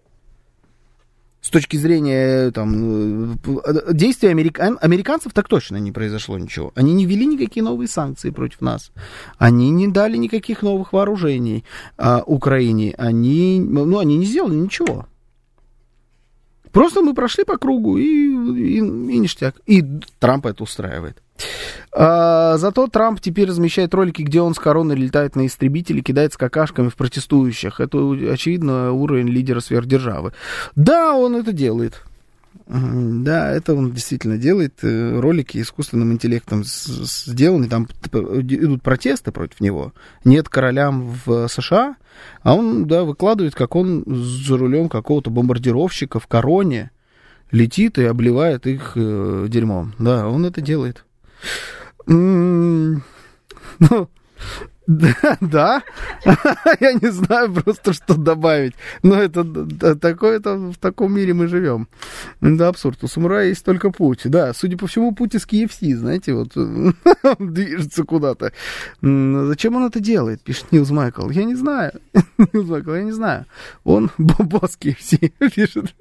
С точки зрения действий американцев, так точно не произошло ничего. Они не ввели никакие новые санкции против нас. Они не дали никаких новых вооружений Украине. Они не сделали ничего. Просто мы прошли по кругу, и ништяк. И Трампа это устраивает. Зато Трамп теперь размещает ролики, где он с короной летает на истребителе, кидается какашками в протестующих. Это, очевидно, уровень лидера сверхдержавы. Да, он это делает. Да, это он действительно делает. Ролики искусственным интеллектом сделаны. Там идут протесты против него. Нет королям в США. А он, выкладывает, как он за рулем какого-то бомбардировщика в короне летит и обливает их дерьмом. Да, он это делает. Да, я не знаю просто, что добавить. Но это в таком мире мы живем. Это абсурд. У самурая есть только путь. Да, судя по всему, путь из KFC, знаете, вот движется куда-то. Зачем он это делает, пишет Нилс Майкл. Я не знаю. Нилс Майкл, я не знаю. Он босс KFC, пишет.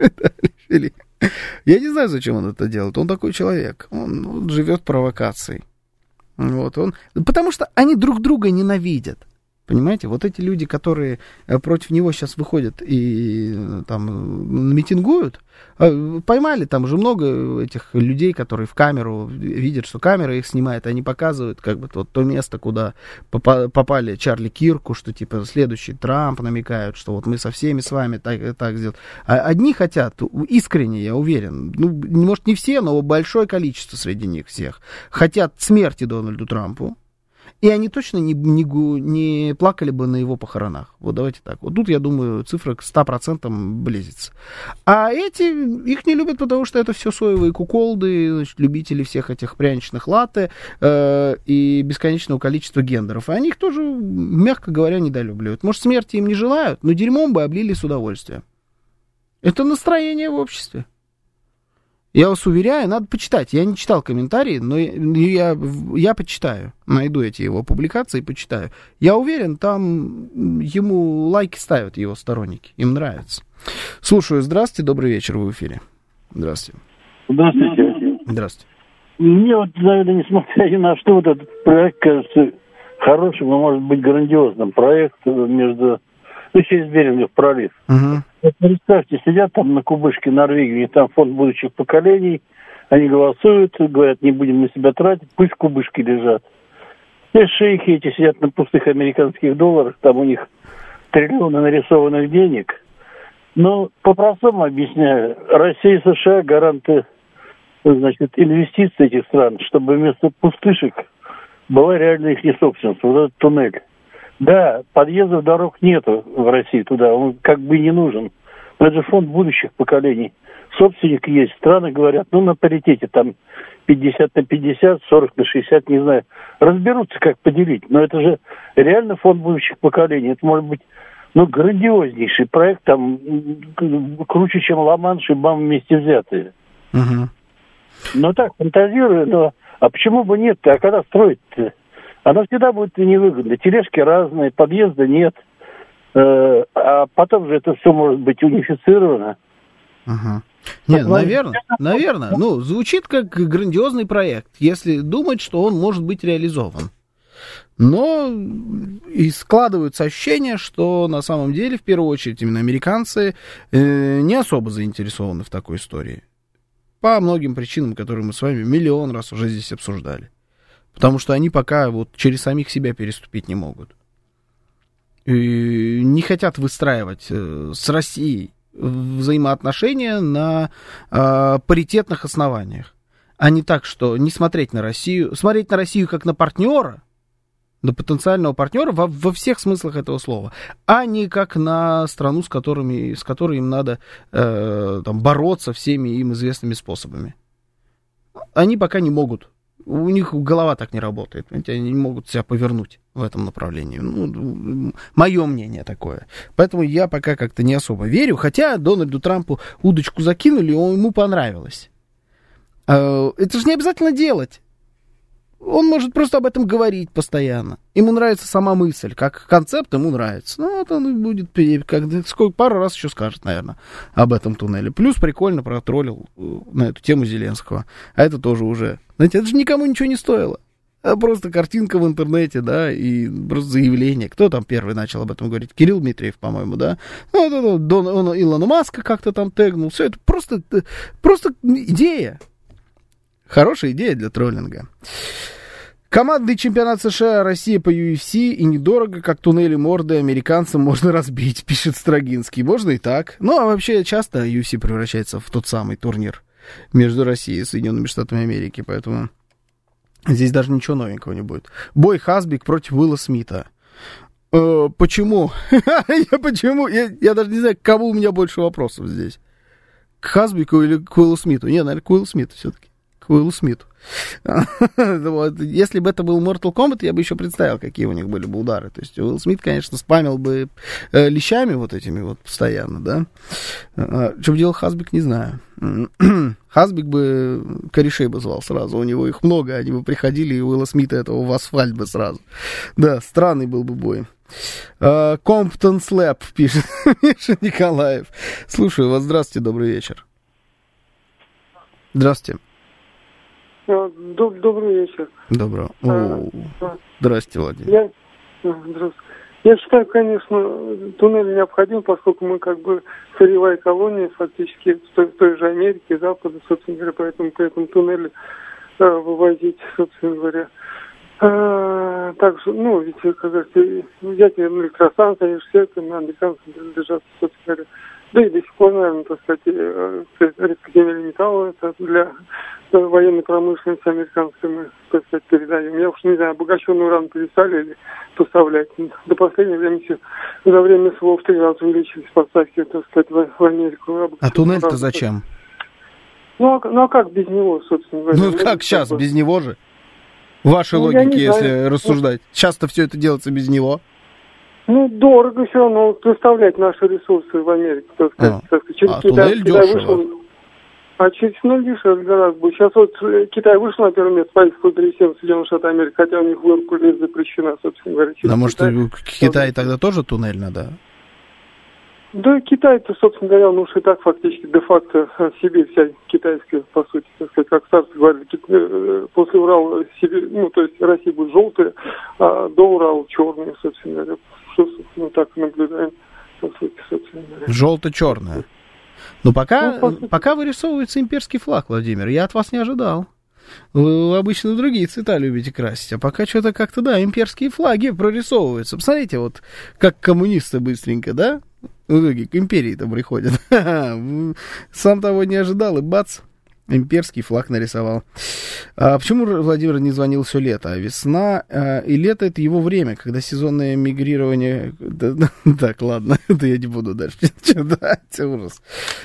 Я не знаю, зачем он это делает. Он такой человек. Он живет провокацией. Вот он, потому что они друг друга ненавидят. Понимаете, вот эти люди, которые против него сейчас выходят и там митингуют, поймали там уже много этих людей, которые в камеру видят, что камера их снимает, они показывают как бы то место, куда попали Чарли Кирку, что типа следующий Трамп, намекают, что вот мы со всеми с вами так сделать. А одни хотят, искренне, я уверен, ну, может не все, но большое количество среди них всех, хотят смерти Дональду Трампу. И они точно не плакали бы на его похоронах. Вот давайте так. Вот тут, я думаю, цифра к 100% близится. А эти, их не любят, потому что это все соевые куколды, значит, любители всех этих пряничных латте и бесконечного количества гендеров. И они их тоже, мягко говоря, недолюбливают. Может, смерти им не желают, но дерьмом бы облили с удовольствием. Это настроение в обществе. Я вас уверяю, надо почитать. Я не читал комментарии, но я почитаю. Найду эти его публикации и почитаю. Я уверен, там ему лайки ставят его сторонники. Им нравится. Слушаю. Здравствуйте, добрый вечер, вы в эфире. Здравствуйте. Здравствуйте. Здравствуйте. Мне вот, наверное, несмотря ни на что, вот этот проект кажется хорошим и, может быть, грандиозным. Проект между... через Берингов пролив. Вот представьте, сидят там на кубышке Норвегии, там фонд будущих поколений, они голосуют, говорят, не будем на себя тратить, пусть кубышки лежат. И шейхи эти сидят на пустых американских долларах, там у них триллионы нарисованных денег. Но по-простому объясняю, Россия и США гаранты, значит, инвестиций этих стран, чтобы вместо пустышек была реальная их собственность, вот этот туннель. Да, подъездов, дорог нету в России туда, он как бы не нужен. Но это же фонд будущих поколений. Собственник есть, страны говорят, ну на паритете там 50 на 50, 40 на 60, не знаю. Разберутся, как поделить. Но это же реально фонд будущих поколений. Это может быть, ну, грандиознейший проект, там, круче, чем Ла-Манш и БАМ вместе взятые. Ну так, фантазирую, но... А почему бы нет-то? А когда строить-то? Оно всегда будет невыгодно. Тележки разные, подъезда нет. А потом же это все может быть унифицировано. Нет, наверное. Ну, звучит как грандиозный проект, если думать, что он может быть реализован. Но и складываются ощущения, что на самом деле, в первую очередь, именно американцы не особо заинтересованы в такой истории. По многим причинам, которые мы с вами миллион раз уже здесь обсуждали. Потому что они пока вот через самих себя переступить не могут. И не хотят выстраивать с Россией взаимоотношения на паритетных основаниях. А не так, что не смотреть на Россию, смотреть на Россию как на партнера, на потенциального партнера во всех смыслах этого слова, а не как на страну, с которой им надо там, бороться всеми им известными способами. Они пока не могут. У них голова так не работает. Они не могут себя повернуть в этом направлении. Ну, мое мнение такое. Поэтому я пока как-то не особо верю. Хотя Дональду Трампу удочку закинули, ему понравилось. Это же не обязательно делать. Он может просто об этом говорить постоянно. Ему нравится сама мысль, как концепт ему нравится. Ну, вот он будет, пару раз еще скажет, наверное, об этом туннеле. Плюс прикольно протроллил на эту тему Зеленского. А это тоже уже, знаете, это же никому ничего не стоило. А просто картинка в интернете, да, и просто заявление. Кто там первый начал об этом говорить? Кирилл Дмитриев, по-моему, да? Ну, он Илона Маска как-то там тегнул. Все это просто идея. Хорошая идея для троллинга. Командный чемпионат США, Россия по UFC, и недорого, как туннели морды американцам можно разбить, пишет Строгинский. Можно и так. Ну, а вообще часто UFC превращается в тот самый турнир между Россией и Соединенными Штатами Америки, поэтому здесь даже ничего новенького не будет. Бой Хасбик против Уилла Смита. Почему? Почему? Я даже не знаю, к кому у меня больше вопросов здесь. К Хасбику или к Уиллу Смиту? Не, наверное, к Уиллу Смиту все-таки. Уиллу Смиту. Вот. Если бы это был Mortal Kombat, я бы еще представил, какие у них были бы удары. То есть Уилл Смит, конечно, спамил бы лещами вот этими вот постоянно, да. Что бы делал Хасбик, не знаю. Хасбик бы корешей бы звал сразу, у него их много, они бы приходили, и Уилла Смита этого в асфальт бы сразу. Да, странный был бы бой. Комптон Слэп, пишет Миша Николаев. Слушаю вас, здравствуйте, добрый вечер. Здравствуйте. Добрый вечер. Доброго. Здравствуйте, Владимир. Здравствуйте. Я считаю, конечно, туннель необходим, поскольку мы как бы сырьевая колония фактически в той же Америке, Запада, собственно говоря, поэтому по этому туннелю вывозить, собственно говоря. Также, ведь, как говорится, взять электростанции, они же все это на американцам принадлежат, собственно говоря. Да и до сих пор, наверное, так сказать, редкоземельные металлы, это для военной промышленности американской мы, так сказать, передаем. Я уж не знаю, обогащенный уран перестали или поставлять. До последнего времени за время СВО в 3 раза увеличились поставки, так сказать, в Америку. А туннель-то зачем? А как без него, собственно говоря? Как сейчас, без него же? Вашей логики, если рассуждать. Сейчас-то все это делается без него. Дорого все равно представлять наши ресурсы в Америке, так сказать. Через туннель дешево. Через туннель дешевле гораздо будет. Сейчас вот Китай вышел на первое место по экспорту в Соединенных Штатах Америки, хотя у них вырубка лес запрещена, собственно говоря. А может, Китай тогда тоже туннель надо? Да, Китай-то, собственно говоря, он уж и так фактически де-факто Сибирь вся китайская, по сути, так сказать, как старцы говорили, после Урала Сибирь, то есть Россия будет желтая, а до Урала черная, собственно говоря. Что, собственно, так наблюдаем, по сути, собственно говоря. Желто-черная. Пока вырисовывается имперский флаг, Владимир, я от вас не ожидал. Вы обычно другие цвета любите красить, а пока что-то как-то, имперские флаги прорисовываются. Посмотрите, вот как коммунисты быстренько, да, в итоге к империи-то приходят. Сам того не ожидал, и бац, имперский флаг нарисовал. А почему Владимир не звонил все лето? А весна и лето — это его время, когда сезонное мигрирование... Так, ладно, это я не буду дальше читать, ужас.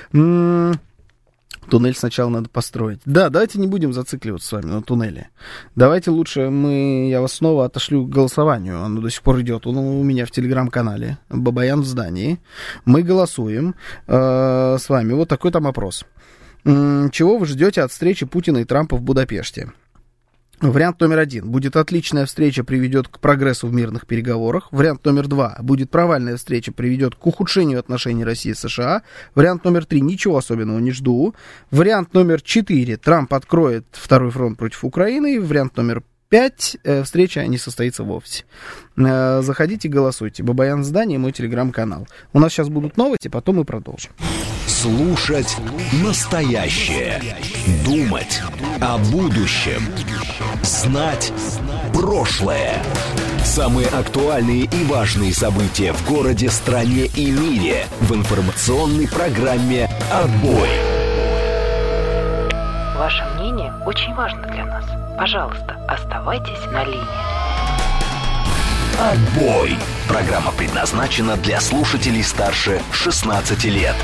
Туннель сначала надо построить. Да, давайте не будем зацикливаться с вами на туннеле. Давайте лучше я вас снова отошлю к голосованию. Оно до сих пор идет. Оно у меня в телеграм-канале. Бабаян в здании. Мы голосуем с вами. Вот такой там опрос. Чего вы ждете от встречи Путина и Трампа в Будапеште? Вариант номер 1. Будет отличная встреча, приведет к прогрессу в мирных переговорах. Вариант номер 2. Будет провальная встреча, приведет к ухудшению отношений России и США. Вариант номер 3. Ничего особенного не жду. Вариант номер 4. Трамп откроет второй фронт против Украины. Вариант номер 5. Встреча не состоится вовсе. Заходите, голосуйте. Бабаян в здании, мой телеграм-канал. У нас сейчас будут новости, потом мы продолжим. Слушать настоящее. Думать о будущем. Знать прошлое. Самые актуальные и важные события в городе, стране и мире в информационной программе «Отбой». Ваше мнение очень важно для нас. Пожалуйста, оставайтесь на линии. «Отбой». Программа предназначена для слушателей старше 16 лет.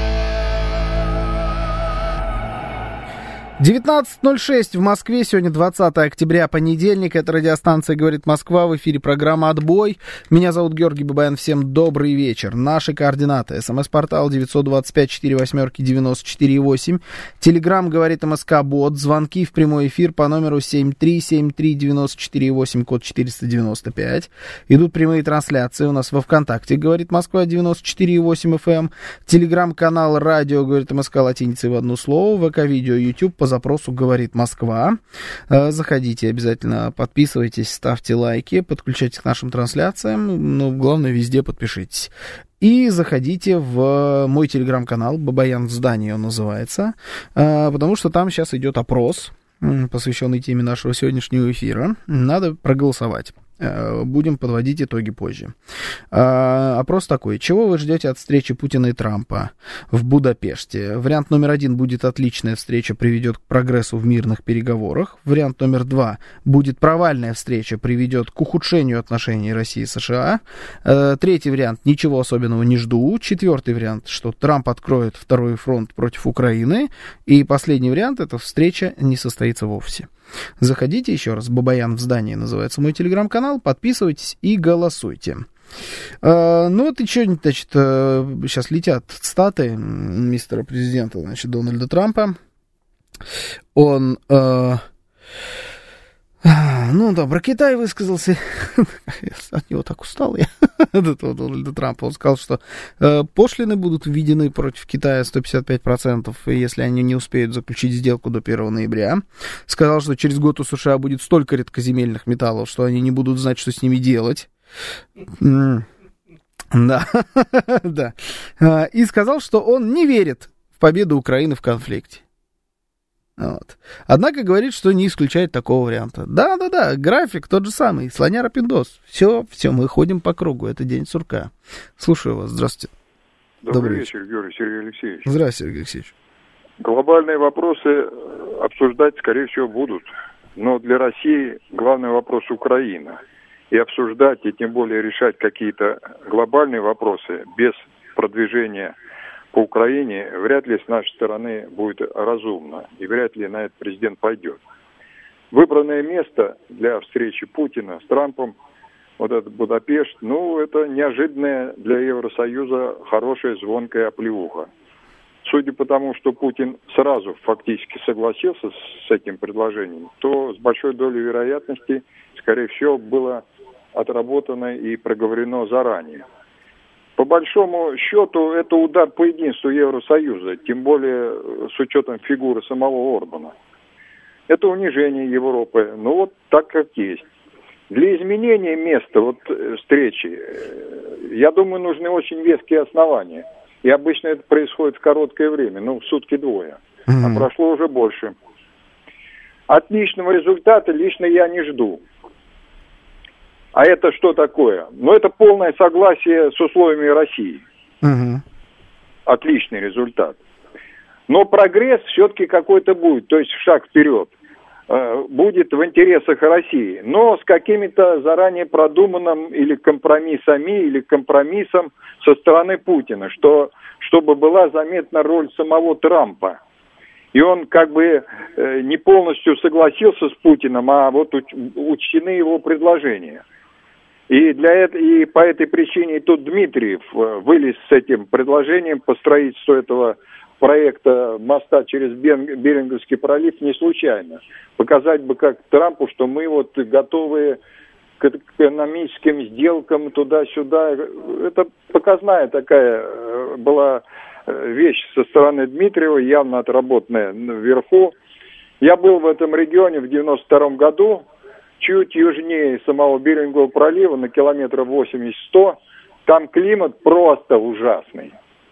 19:06 в Москве. Сегодня 20 октября, понедельник. Это радиостанция «Говорит Москва». В эфире программа «Отбой». Меня зовут Георгий Бабаян. Всем добрый вечер. Наши координаты. СМС-портал 925-48-94-8. Телеграм «Говорит МСК-бот». Звонки в прямой эфир по номеру 7373948, код 495. Идут прямые трансляции у нас во ВКонтакте. «Говорит Москва» 94,8 FM. Телеграм-канал «Радио говорит МСК» латиницей в одно слово. ВК-видео, YouTube по запросу «Говорит Москва». Заходите обязательно, подписывайтесь, ставьте лайки, подключайтесь к нашим трансляциям, но главное, везде подпишитесь. И заходите в мой телеграм-канал, Бабаян в здании он называется, потому что там сейчас идет опрос, посвященный теме нашего сегодняшнего эфира. Надо проголосовать. Будем подводить итоги позже. Опрос такой. Чего вы ждете от встречи Путина и Трампа в Будапеште? Вариант номер 1: будет отличная встреча, приведет к прогрессу в мирных переговорах. Вариант номер 2: будет провальная встреча, приведет к ухудшению отношений России и США. Третий вариант: ничего особенного не жду. Четвертый вариант, что Трамп откроет второй фронт против Украины. И последний вариант: эта встреча не состоится вовсе. Заходите еще раз, Бабаян в здании называется мой телеграм-канал, подписывайтесь и голосуйте. Ну вот еще, значит, сейчас летят цитаты мистера президента, значит, Дональда Трампа. Он, ну да, про Китай высказался. От него так устал я, от этого Дональда Трампа. Он сказал, что пошлины будут введены против Китая 155%, если они не успеют заключить сделку до 1 ноября. Сказал, что через год у США будет столько редкоземельных металлов, что они не будут знать, что с ними делать. Да, да. И сказал, что он не верит в победу Украины в конфликте. Вот. Однако говорит, что не исключает такого варианта. Да, график тот же самый, слоняра пиндос. Все, мы ходим по кругу, это день сурка. Слушаю вас, здравствуйте. Добрый вечер, Георгий Сергей Алексеевич. Здравствуйте, Сергей Алексеевич. Глобальные вопросы обсуждать, скорее всего, будут. Но для России главный вопрос Украина. И обсуждать, и тем более решать какие-то глобальные вопросы без продвижения по Украине вряд ли с нашей стороны будет разумно, и вряд ли на это президент пойдет. Выбранное место для встречи Путина с Трампом, вот этот Будапешт, ну, это неожиданная для Евросоюза хорошая звонкая оплеуха. Судя по тому, что Путин сразу фактически согласился с этим предложением, то с большой долей вероятности, скорее всего, было отработано и проговорено заранее. По большому счету, это удар по единству Евросоюза, тем более с учетом фигуры самого Орбана. Это унижение Европы, ну вот так как есть. Для изменения места встречи, я думаю, нужны очень веские основания. И обычно это происходит в короткое время, в сутки-двое. А прошло уже больше. Отличного результата лично я не жду. А это что такое? Это полное согласие с условиями России. Отличный результат. Но прогресс все-таки какой-то будет, то есть шаг вперед. Будет в интересах России, но с какими-то заранее продуманным или компромиссом со стороны Путина, чтобы была заметна роль самого Трампа. И он не полностью согласился с Путиным, а учтены его предложения. И по этой причине тут Дмитриев вылез с этим предложением по строительству этого проекта моста через Беринговский пролив не случайно. Показать бы как Трампу, что мы готовы к экономическим сделкам туда-сюда. Это показная такая была вещь со стороны Дмитриева, явно отработанная вверху. Я был в этом регионе в 92 году, чуть южнее самого Берингового пролива, на километров 80-100. Там климат просто ужасный.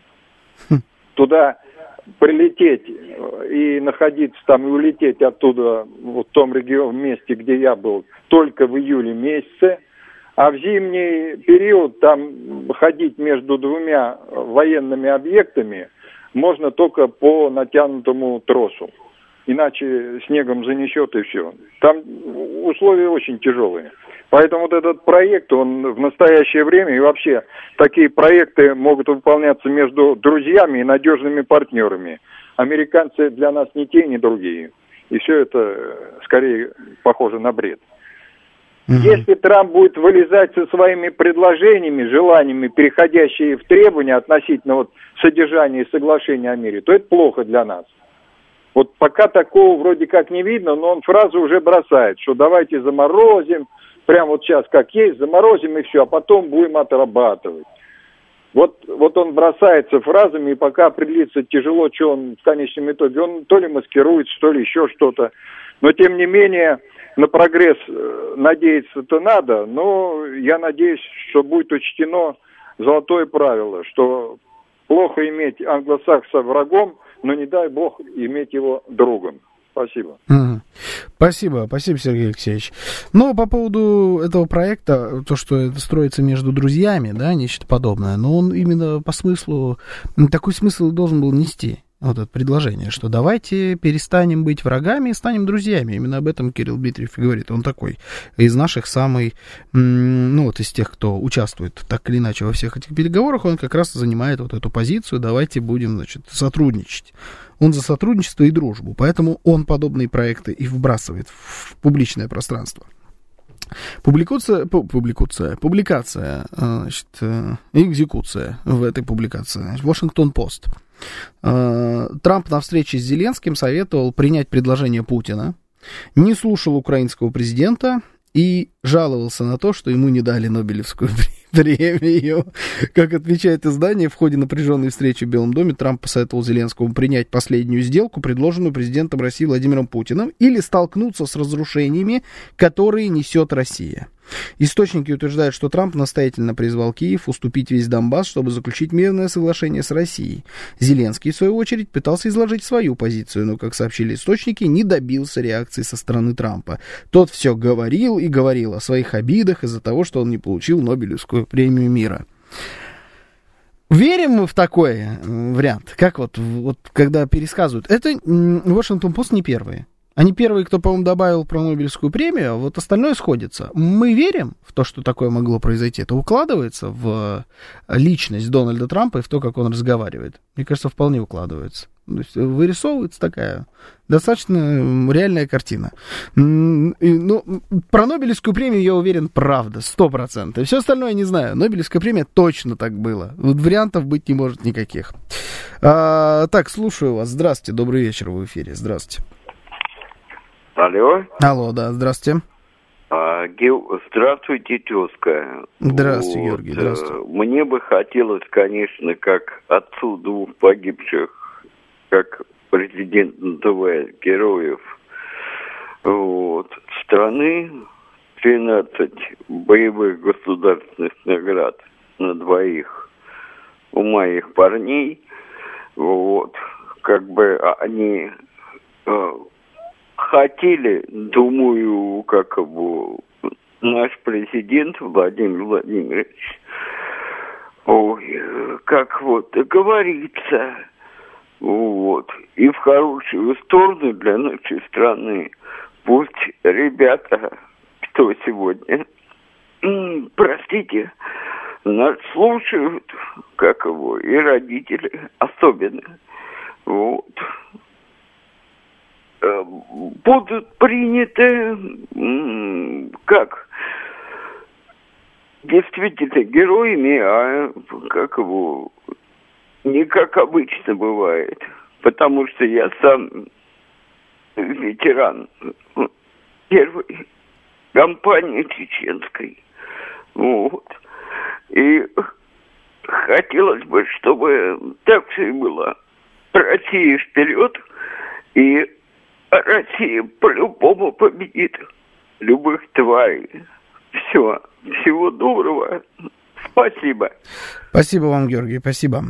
Туда прилететь и находиться там, и улететь оттуда, в том регионе, месте, где я был, только в июле месяце. А в зимний период там ходить между двумя военными объектами можно только по натянутому тросу. Иначе снегом занесет и все. Там условия очень тяжелые. Поэтому этот проект, он в настоящее время, и вообще такие проекты могут выполняться между друзьями и надежными партнерами. Американцы для нас ни те, ни другие. И все это скорее похоже на бред. Если Трамп будет вылезать со своими предложениями, желаниями, переходящие в требования относительно содержания и соглашения о мире, то это плохо для нас. Пока такого вроде как не видно, но он фразу уже бросает, что давайте заморозим, прямо сейчас как есть, заморозим и все, а потом будем отрабатывать. Вот он бросается фразами, и пока определиться тяжело, что он в конечном итоге, он то ли маскируется, то ли еще что-то. Но тем не менее, на прогресс надеяться-то надо, но я надеюсь, что будет учтено золотое правило, что плохо иметь англосакса врагом, но не дай бог иметь его другом. Спасибо. Спасибо, Сергей Алексеевич. Но по поводу этого проекта, то, что это строится между друзьями, да, нечто подобное, но он именно по смыслу, такой смысл и должен был нести. Вот это предложение, что давайте перестанем быть врагами и станем друзьями. Именно об этом Кирилл Дмитриев и говорит. Он такой из наших самый, из тех, кто участвует так или иначе во всех этих переговорах, он как раз занимает вот эту позицию, давайте будем, сотрудничать. Он за сотрудничество и дружбу, поэтому он подобные проекты и вбрасывает в публичное пространство. Публикация, экзекуция в этой публикации. Вашингтон-Пост. Трамп на встрече с Зеленским советовал принять предложение Путина, не слушал украинского президента и жаловался на то, что ему не дали Нобелевскую премию. Как отвечает издание, в ходе напряженной встречи в Белом доме Трамп посоветовал Зеленскому принять последнюю сделку, предложенную президентом России Владимиром Путиным, или столкнуться с разрушениями, которые несет Россия. Источники утверждают, что Трамп настоятельно призвал Киев уступить весь Донбасс, чтобы заключить мирное соглашение с Россией. Зеленский, в свою очередь, пытался изложить свою позицию, но, как сообщили источники, не добился реакции со стороны Трампа. Тот все говорил и говорил о своих обидах из-за того, что он не получил Нобелевскую премию мира. Верим мы в такой вариант? Как вот когда пересказывают? Это Вашингтон-Пост не первые. Они первые, кто, по-моему, добавил про Нобелевскую премию, а вот остальное сходится. Мы верим в то, что такое могло произойти. Это укладывается в личность Дональда Трампа и в то, как он разговаривает. Мне кажется, вполне укладывается. То есть вырисовывается такая достаточно реальная картина. Про Нобелевскую премию, я уверен, правда, 100%. Все остальное я не знаю. Нобелевская премия точно так было. Вот вариантов быть не может никаких. Так, слушаю вас. Здравствуйте, добрый вечер, вы в эфире. Здравствуйте. Алло, да, здравствуйте. Здравствуйте, тезка. Здравствуйте, Георгий, здравствуйте. Мне бы хотелось, конечно, как отцу двух погибших, как президент называет, героев, страны 13 боевых государственных наград на двоих у моих парней. Они хотели, думаю, наш президент Владимир Владимирович, договориться, и в хорошую сторону для нашей страны. Пусть ребята, кто сегодня, нас слушают, и родители особенно, будут приняты действительно героями, не как обычно бывает, потому что я сам ветеран первой кампании чеченской, и хотелось бы, чтобы так все и было. Россия вперед, и Россия по-любому победит любых тварей. Все. Всего доброго. Спасибо. Спасибо вам, Георгий, спасибо.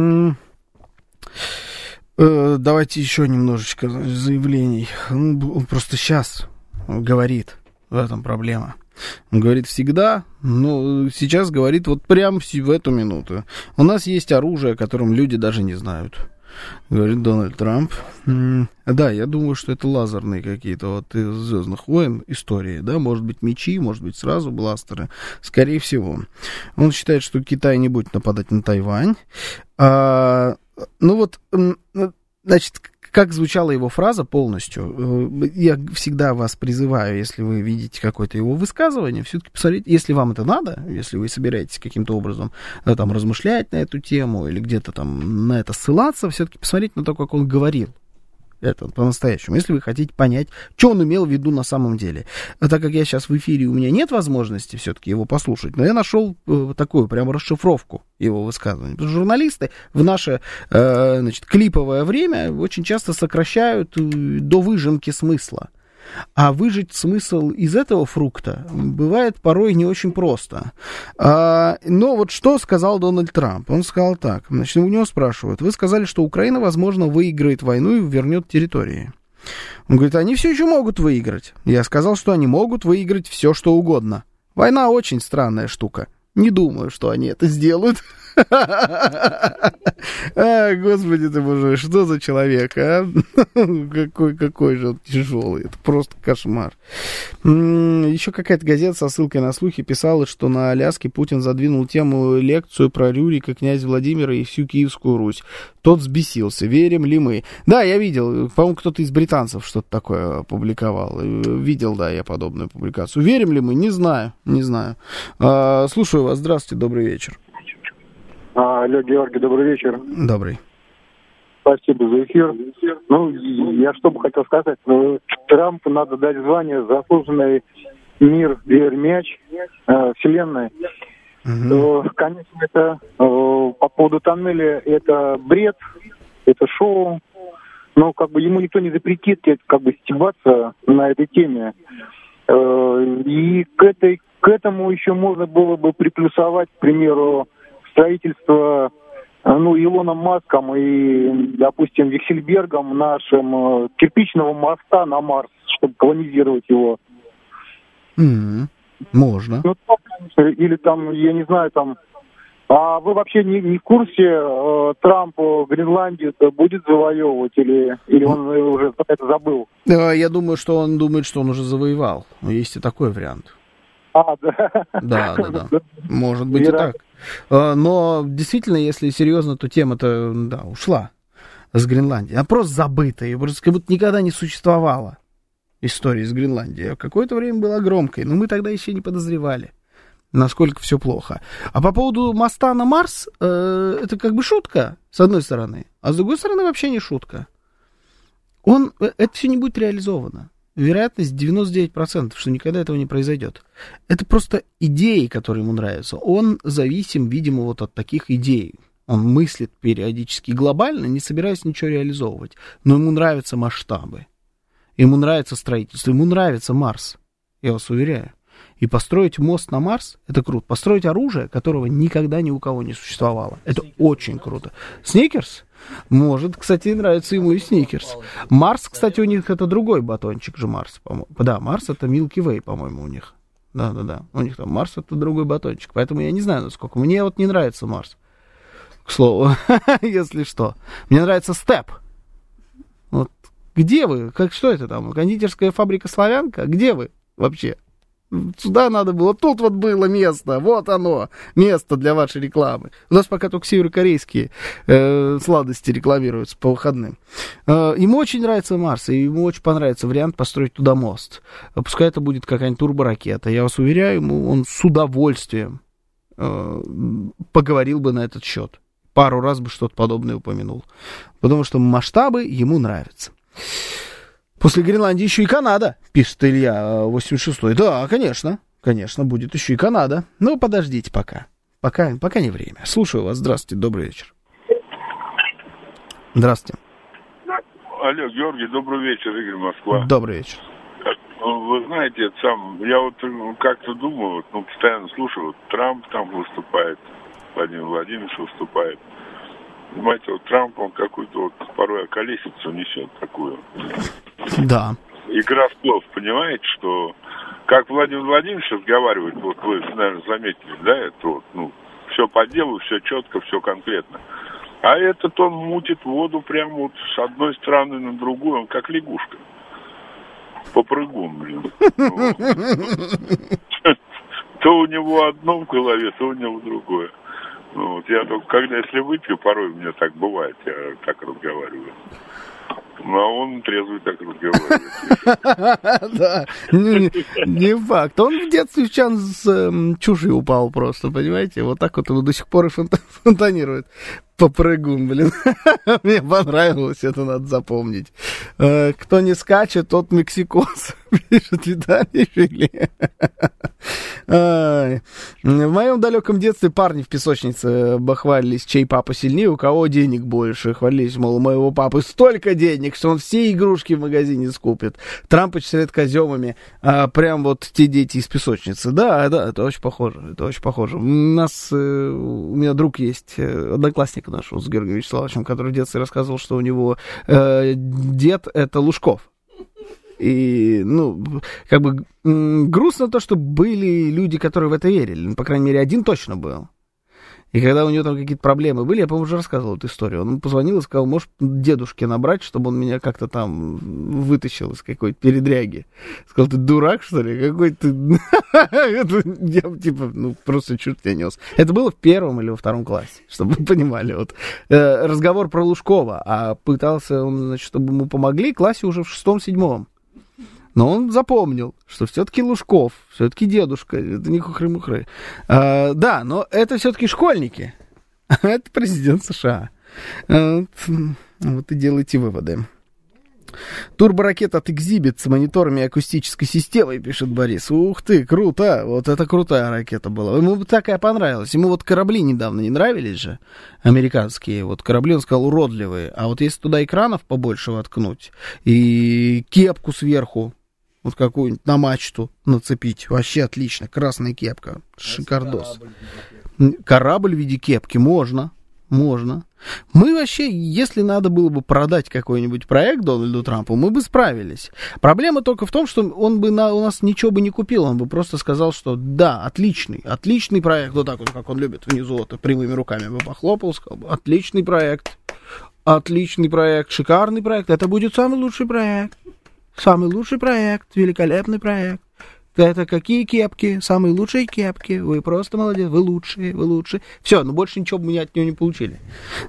Давайте еще немножечко заявлений. Он просто сейчас говорит, в этом проблема. Он говорит всегда, но сейчас говорит прямо в эту минуту. У нас есть оружие, о котором люди даже не знают. Говорит Дональд Трамп. Да, я думаю, что это лазерные какие-то из «Звездных войн» истории, да, может быть, мечи, может быть, сразу бластеры, скорее всего. Он считает, что Китай не будет нападать на Тайвань. Значит, как звучала его фраза полностью, я всегда вас призываю, если вы видите какое-то его высказывание, все-таки посмотрите, если вам это надо, если вы собираетесь каким-то образом размышлять на эту тему или где-то на это ссылаться, все-таки посмотрите на то, как он говорил. Это по-настоящему, если вы хотите понять, что он имел в виду на самом деле. Так как я сейчас в эфире, у меня нет возможности все-таки его послушать, но я нашел такую прям расшифровку его высказывания. Потому что журналисты в наше клиповое время очень часто сокращают до выжимки смысла. А выжать смысл из этого фрукта бывает порой не очень просто. Но что сказал Дональд Трамп? Он сказал так. Значит, у него спрашивают. Вы сказали, что Украина, возможно, выиграет войну и вернет территории. Он говорит, они все еще могут выиграть. Я сказал, что они могут выиграть все, что угодно. Война очень странная штука. Не думаю, что они это сделают. Господи ты боже, что за человек, а? Какой же он тяжелый. Это просто кошмар. Еще какая-то газета со ссылкой на слухи писала, что на Аляске Путин задвинул тему лекцию про Рюрика, князя Владимира и всю Киевскую Русь. Тот взбесился. Верим ли мы? Да, я видел. По-моему, кто-то из британцев что-то такое публиковал. Видел, да, я подобную публикацию. Верим ли мы? Не знаю. Слушаю вас. Здравствуйте, добрый вечер. Алло, Георгий, добрый вечер. Добрый. Спасибо за эфир. Ну, я что бы хотел сказать. Трампу надо дать звание «Заслуженный мир, вверх мяч Вселенной». Конечно, это по поводу тоннеля это бред, это шоу. Но как бы ему никто не запретит как бы стебаться на этой теме. И к этому еще можно было бы приплюсовать, к примеру, строительство Илоном Маском и, допустим, Виксельбергом нашим кирпичного моста на Марс, чтобы колонизировать его. Можно. Или там, я не знаю, там... А вы вообще не в курсе, Трамп Гренландию будет завоевывать, или он уже это забыл? Я думаю, что он думает, что он уже завоевал. Есть и такой вариант. Да. Может быть и так. Но действительно, если серьезно, то тема-то, да, ушла с Гренландии. Она просто забыта. Ее просто как будто никогда не существовало. История с Гренландией. Какое-то время была громкой, но мы тогда еще не подозревали, насколько все плохо. А по поводу моста на Марс, это как бы шутка, с одной стороны. А с другой стороны, вообще не шутка. Это все не будет реализовано. Вероятность 99%, что никогда этого не произойдет. Это просто идеи, которые ему нравятся. Он зависим, видимо, вот от таких идей. Он мыслит периодически глобально, не собираясь ничего реализовывать. Но ему нравятся масштабы. Ему нравится строительство. Ему нравится Марс. Я вас уверяю. И построить мост на Марс, это круто. Построить оружие, которого никогда ни у кого не существовало. Это очень круто. Сникерс? Может, кстати, нравится ему и Сникерс. Марс, кстати, у них это другой батончик же Марс, по-моему. Да, Марс это Milky Way, по-моему, у них. Да. У них там Марс это другой батончик. Поэтому я не знаю, насколько. Мне вот не нравится Марс. К слову, если что. Мне нравится Степ. Вот где вы? Что это там? Кондитерская фабрика «Славянка»? Где вы вообще? Сюда надо было, тут вот было место, вот оно, место для вашей рекламы. У нас пока только северокорейские сладости рекламируются по выходным. Ему очень нравится Марс, и ему очень понравится вариант построить туда мост. Пускай это будет какая-нибудь турборакета. Я вас уверяю, он с удовольствием поговорил бы на этот счет. Пару раз бы что-то подобное упомянул. Потому что масштабы ему нравятся. После Гренландии еще и Канада, пишет Илья 86-й. Да, конечно, будет еще и Канада. Но подождите пока не время. Слушаю вас. Здравствуйте, добрый вечер. Здравствуйте. Алло, Георгий, добрый вечер, Игорь, Москва. Добрый вечер. Вы знаете, я вот как-то думаю, постоянно слушаю, Трамп там выступает, Владимир Владимирович выступает. Понимаете, вот Трамп, он какую-то вот порой околесицу несет такую. Да. Игра в слов, понимаете, что как Владимир Владимирович разговаривает, вот вы, наверное, заметили, да, это вот, все по делу, все четко, все конкретно. А этот он мутит воду прямо вот с одной стороны на другую, он как лягушка. Попрыгун, блин. То у него одно в голове, то у него другое. Я только если выпью, порой у меня так бывает, я так разговариваю. А он трезвый так разговаривает. Да, не факт. Он в детстве в чан с чужи упал просто, понимаете? Вот так вот его до сих пор и фонтанирует. Попрыгун, блин. Мне понравилось, это надо запомнить. Кто не скачет, тот мексикос. Пишет Виталий Фили. В моем далеком детстве парни в песочнице хвалились, чей папа сильнее, у кого денег больше. Хвалились, мол, у моего папы столько денег, что он все игрушки в магазине скупит. Трамп вычисляет каземами. Прям вот те дети из песочницы. Да, это очень похоже. У меня друг есть, одноклассник нашего с Георгием Вячеславовичем, который в детстве рассказывал, что у него дед это Лужков. И, ну, как бы грустно то, что были люди, которые в это верили. По крайней мере, один точно был. И когда у него там какие-то проблемы были, я, по-моему, уже рассказывал эту историю. Он позвонил и сказал, можешь дедушке набрать, чтобы он меня как-то там вытащил из какой-то передряги. Сказал, ты дурак, что ли? Какой ты... Я, типа, ну, просто чуть тебя нес. Это было в 1 или во 2 классе, чтобы вы понимали. Вот. Разговор про Лужкова. А пытался он, значит, чтобы ему помогли, в классе уже в 6-7. Но он запомнил, что все-таки Лужков, все-таки дедушка, это не хухры-мухры. Да, но это все-таки школьники. Это президент США. Вот и делайте выводы. Турборакета от Exhibit с мониторами и акустической системой, пишет Борис. Ух ты, круто! Вот это крутая ракета была. Ему такая понравилась. Ему вот корабли недавно не нравились же, американские. Вот корабли, он сказал, уродливые. А вот если туда экранов побольше воткнуть и кепку сверху, вот какую-нибудь на мачту нацепить, вообще отлично. Красная кепка, шикардос. Корабль в виде кепки можно. Можно. Мы вообще, если надо было бы продать какой-нибудь проект Дональду Трампу, мы бы справились. Проблема только в том, что он бы у нас ничего бы не купил, он бы просто сказал, что да, отличный проект, вот так вот, как он любит внизу, вот, прямыми руками бы похлопал, сказал бы, отличный проект, шикарный проект, это будет самый лучший проект, великолепный проект. Это какие кепки? Самые лучшие кепки. Вы просто молодец. Вы лучшие. Все, но больше ничего бы мы от него не получили.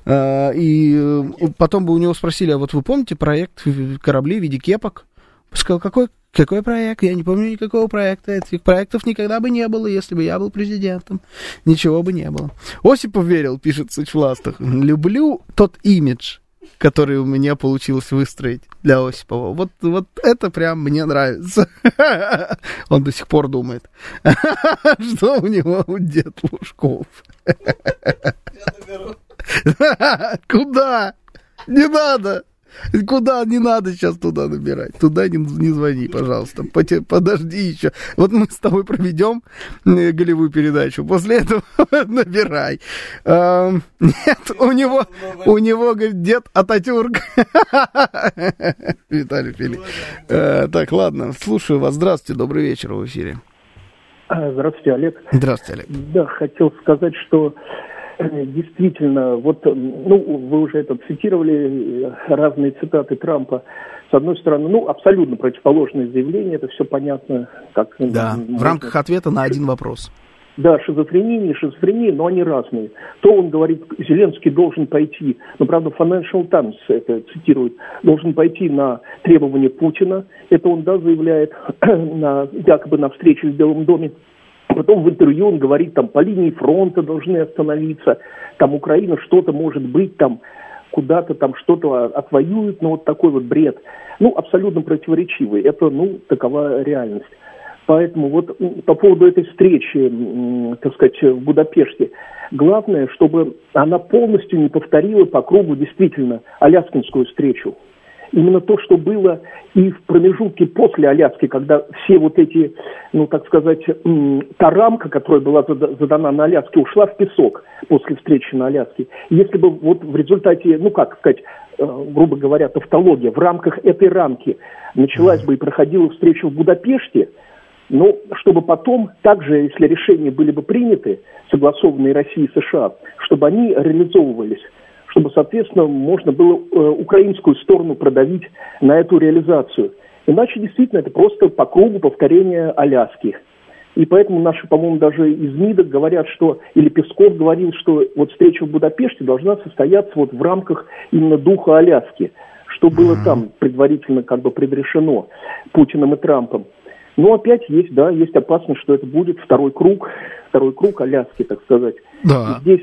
И потом бы у него спросили, а вот вы помните проект корабли в виде кепок? Сказал, какой проект? Я не помню никакого проекта. Этих проектов никогда бы не было, если бы я был президентом. Ничего бы не было. Осипов верил, пишет Сыч-Властах. Люблю тот имидж, который у меня получилось выстроить для Осипова. Вот это прям мне нравится. Он до сих пор думает, что у него дед Лужков. Куда? Не надо. Куда не надо сейчас туда набирать? Туда не звони, пожалуйста. Подожди еще. Вот мы с тобой проведем голевую передачу. После этого набирай. Нет, у него, говорит, дед Ататюрк. Виталий Фили. Так, ладно, слушаю вас. Здравствуйте, добрый вечер в эфире. Здравствуйте, Олег. Здравствуйте, Олег. Да, хотел сказать, что действительно, вот, вы уже это цитировали, разные цитаты Трампа. С одной стороны, абсолютно противоположное заявление, это все понятно. Как, да, в рамках ответа на один вопрос. Да, шизофрения, не шизофрения, но они разные. То он говорит, Зеленский должен пойти, правда, Financial Times это цитирует, должен пойти на требования Путина, это он, заявляет, якобы на встречу в Белом доме. Потом в интервью он говорит, там, по линии фронта должны остановиться, там, Украина что-то может быть, там, куда-то там что-то отвоюет, вот такой вот бред. Абсолютно противоречивый. Это, такова реальность. Поэтому вот по поводу этой встречи, так сказать, в Будапеште, главное, чтобы она полностью не повторила по кругу действительно аляскинскую встречу. Именно то, что было и в промежутке после Аляски, когда все вот эти, так сказать, та рамка, которая была задана на Аляске, ушла в песок после встречи на Аляске. Если бы вот в результате, грубо говоря, тавтология, в рамках этой рамки началась бы и проходила встреча в Будапеште, чтобы потом, также, если решения были бы приняты, согласованные Россией и США, чтобы они реализовывались, чтобы, соответственно, можно было украинскую сторону продавить на эту реализацию. Иначе, действительно, это просто по кругу повторение Аляски. И поэтому наши, по-моему, даже из МИДа говорят, что, или Песков говорил, что вот встреча в Будапеште должна состояться вот в рамках именно духа Аляски, что было там предварительно предрешено Путиным и Трампом. Но опять есть опасность, что это будет второй круг Аляски, так сказать. Да. И здесь,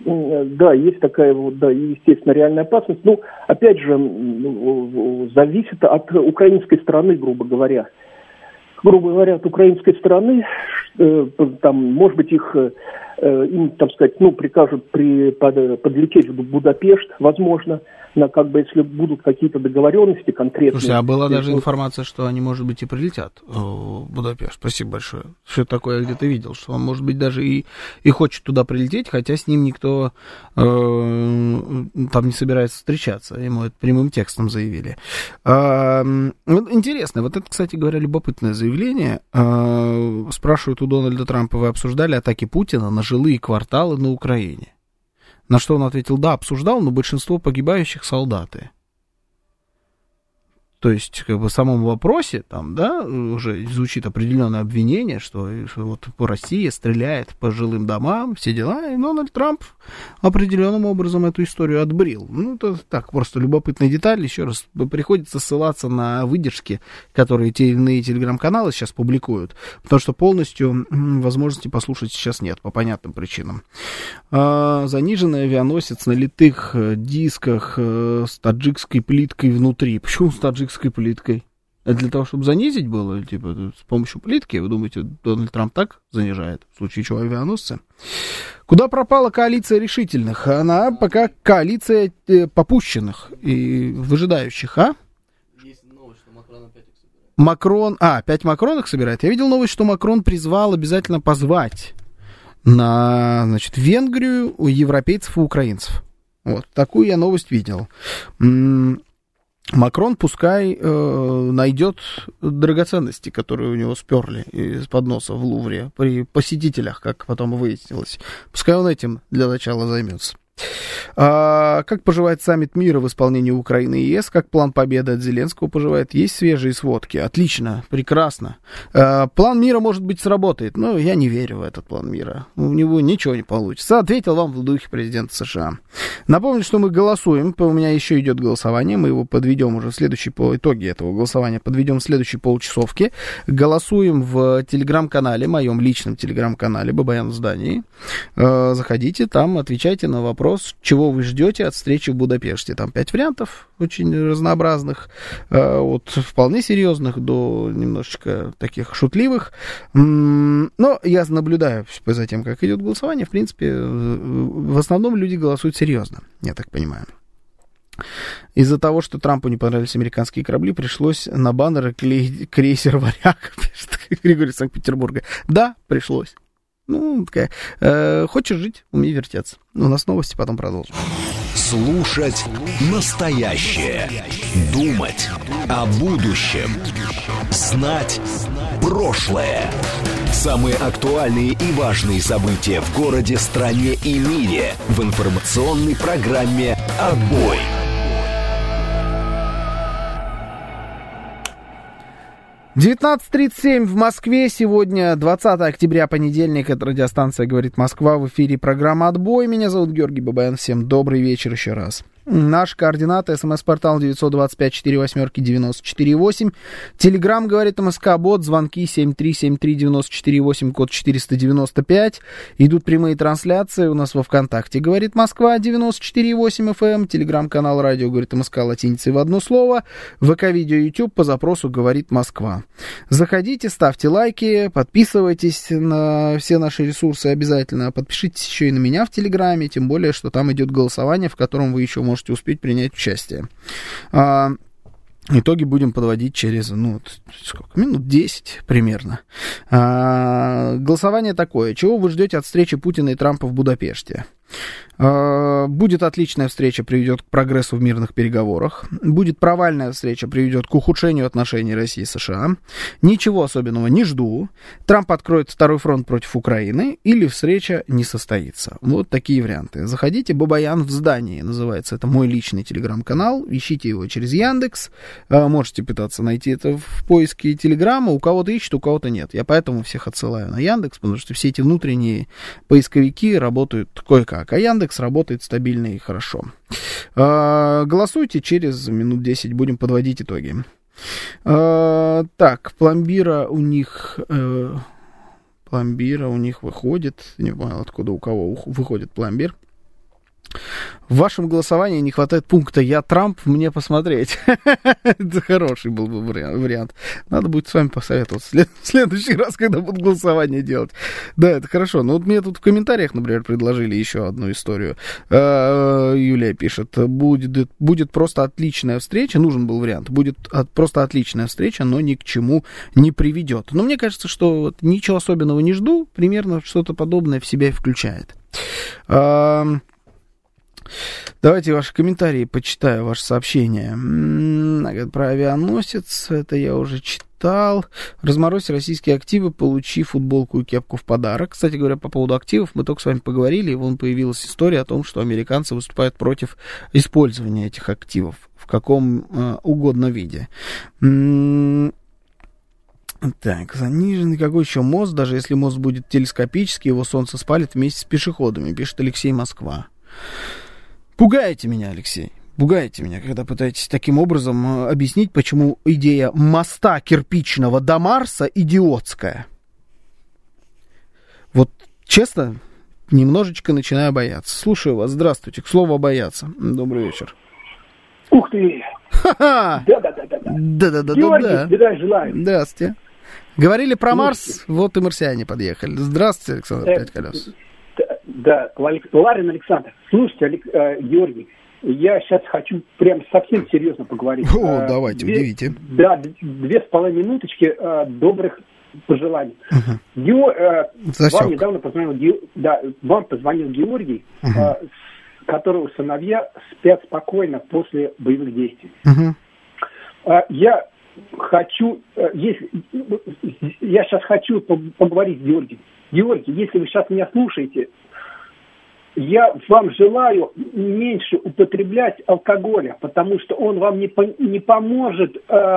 есть такая естественно, реальная опасность. Опять же, зависит от украинской стороны, грубо говоря. грубо говоря, от украинской стороны, там, может быть, им, так сказать, прикажут подлететь в Будапешт, возможно, если будут какие-то договоренности конкретные. Слушай, а была даже информация, что они, может быть, и прилетят в Будапешт. Спасибо большое. Что такое я где-то видел, что он, может быть, даже и хочет туда прилететь, хотя с ним никто там не собирается встречаться. Ему это прямым текстом заявили. Интересно, вот это, кстати говоря, любопытное заявление. Спрашивают у Дональда Трампа, вы обсуждали атаки Путина на жилые кварталы на Украине? На что он ответил, да, обсуждал, но большинство погибающих солдаты. То есть, в самом вопросе, там, да, уже звучит определенное обвинение, что вот Россия стреляет по жилым домам, все дела, и Дональд Трамп определенным образом эту историю отбрил. Это так, просто любопытная деталь. Еще раз, приходится ссылаться на выдержки, которые те или иные телеграм-каналы сейчас публикуют, потому что полностью возможности послушать сейчас нет, по понятным причинам. Заниженный авианосец на литых дисках с таджикской плиткой внутри. Почему с таджикской плиткой? Это для того, чтобы занизить было? С помощью плитки? Вы думаете, Дональд Трамп так занижает? В случае чего авианосцы? Куда пропала коалиция решительных? Она пока коалиция попущенных и выжидающих, Есть новость, что Макрон опять их собирает. Опять Макрон их собирает? Я видел новость, что Макрон призвал обязательно позвать на, Венгрию европейцев и украинцев. Вот, такую я новость видел. Макрон пускай найдет драгоценности, которые у него сперли из-под носа в Лувре при посетителях, как потом выяснилось. Пускай он этим для начала займется. Как поживает саммит мира в исполнении Украины и ЕС? Как план победы от Зеленского поживает? Есть свежие сводки? Отлично, прекрасно. План мира, может быть, сработает, но я не верю в этот план мира. У него ничего не получится. Ответил вам в духе президента США. Напомню, что мы голосуем. У меня еще идет голосование. Мы его подведем уже по итоге этого голосования. Подведем в следующей полчасовке. Голосуем в телеграм-канале, моем личном телеграм-канале «Бабаян в здании». Заходите, там отвечайте на вопрос, чего вы ждете от встречи в Будапеште. Там 5 вариантов, очень разнообразных, от вполне серьезных до немножечко таких шутливых. Но я наблюдаю за тем, как идет голосование. В принципе, в основном люди голосуют серьезно, я так понимаю. Из-за того, что Трампу не понравились американские корабли, пришлось на баннеры клеить крейсер «Варяг», пишет Григорий из Санкт-Петербурга. Да, пришлось. Хочешь жить, умей вертеться. У нас новости, потом продолжим. Слушать настоящее. Думать о будущем. Знать прошлое. Самые актуальные и важные события в городе, стране и мире в информационной программе «Отбой». 19:37 в Москве. Сегодня 20 октября, понедельник. Это радиостанция «Говорит Москва». В эфире программа «Отбой». Меня зовут Георгий Бабаян. Всем добрый вечер еще раз. Наш координаты: СМС-портал 925-48-94-8. Телеграм «Говорит МСК», бот, звонки 7373-94-8, код 495. Идут прямые трансляции у нас во ВКонтакте. «Говорит Москва», 94,8 FM. Телеграм-канал «Радио Говорит МСК» латиницей в одно слово. ВК-видео, YouTube по запросу «Говорит Москва». Заходите, ставьте лайки, подписывайтесь на все наши ресурсы обязательно. Подпишитесь еще и на меня в Телеграме, тем более, что там идет голосование, в котором вы еще можете успеть принять участие. Итоги будем подводить через, минут 10 примерно. Голосование такое. Чего вы ждете от встречи Путина и Трампа в Будапеште? Будет отличная встреча, приведет к прогрессу в мирных переговорах. Будет провальная встреча, приведет к ухудшению отношений России и США. Ничего особенного не жду. Трамп откроет второй фронт против Украины, или встреча не состоится. Вот такие варианты. Заходите, Бабаян в здании называется. Это мой личный телеграм-канал. Ищите его через Яндекс. Можете пытаться найти это в поиске Телеграма. У кого-то ищет, у кого-то нет. Я поэтому всех отсылаю на Яндекс, потому что все эти внутренние поисковики работают кое-как. А Яндекс работает стабильно и хорошо. Голосуйте, через минут 10 будем подводить итоги. Так, пломбира у них выходит. Не понял, откуда у кого выходит пломбир. В вашем голосовании не хватает пункта «Я Трамп, мне посмотреть». Это хороший был бы вариант. Надо будет с вами посоветоваться в следующий раз, когда будут голосование делать. Да, это хорошо. Но вот мне тут в комментариях, например, предложили еще одну историю. Юлия пишет: будет просто отличная встреча, нужен был вариант, будет просто отличная встреча, но ни к чему не приведет. Но мне кажется, что вот ничего особенного не жду, примерно что-то подобное в себя и включает. Давайте ваши комментарии почитаю, ваше сообщение. Про авианосец, это я уже читал. Разморозь российские активы, получи футболку и кепку в подарок. Кстати говоря, по поводу активов мы только с вами поговорили, и вон появилась история о том, что американцы выступают против использования этих активов в каком угодно виде. Так, заниженный какой еще мост, даже если мост будет телескопический, его солнце спалит вместе с пешеходами, пишет Алексей, Москва. Пугаете меня, Алексей, пугаете меня, когда пытаетесь таким образом объяснить, почему идея моста кирпичного до Марса идиотская. Вот, честно, немножечко начинаю бояться. Слушаю вас, здравствуйте, к слову, бояться. Добрый вечер. Ух ты! Ха-ха! Да-да-да. Георгий, здравия желаю. Здравствуйте. Говорили про Марс, вот и марсиане подъехали. Здравствуйте, Александр Пять колес. Да, Ларин Александр. Слушайте, Георгий, я сейчас хочу прям совсем серьезно поговорить. О, давайте, удивите. Да, 2,5 минуточки добрых пожеланий. Вам недавно позвонил Георгий, которого сыновья спят спокойно после боевых действий. Я сейчас хочу поговорить с Георгием. Георгий, если вы сейчас меня слушаете, я вам желаю меньше употреблять алкоголя, потому что он вам не поможет.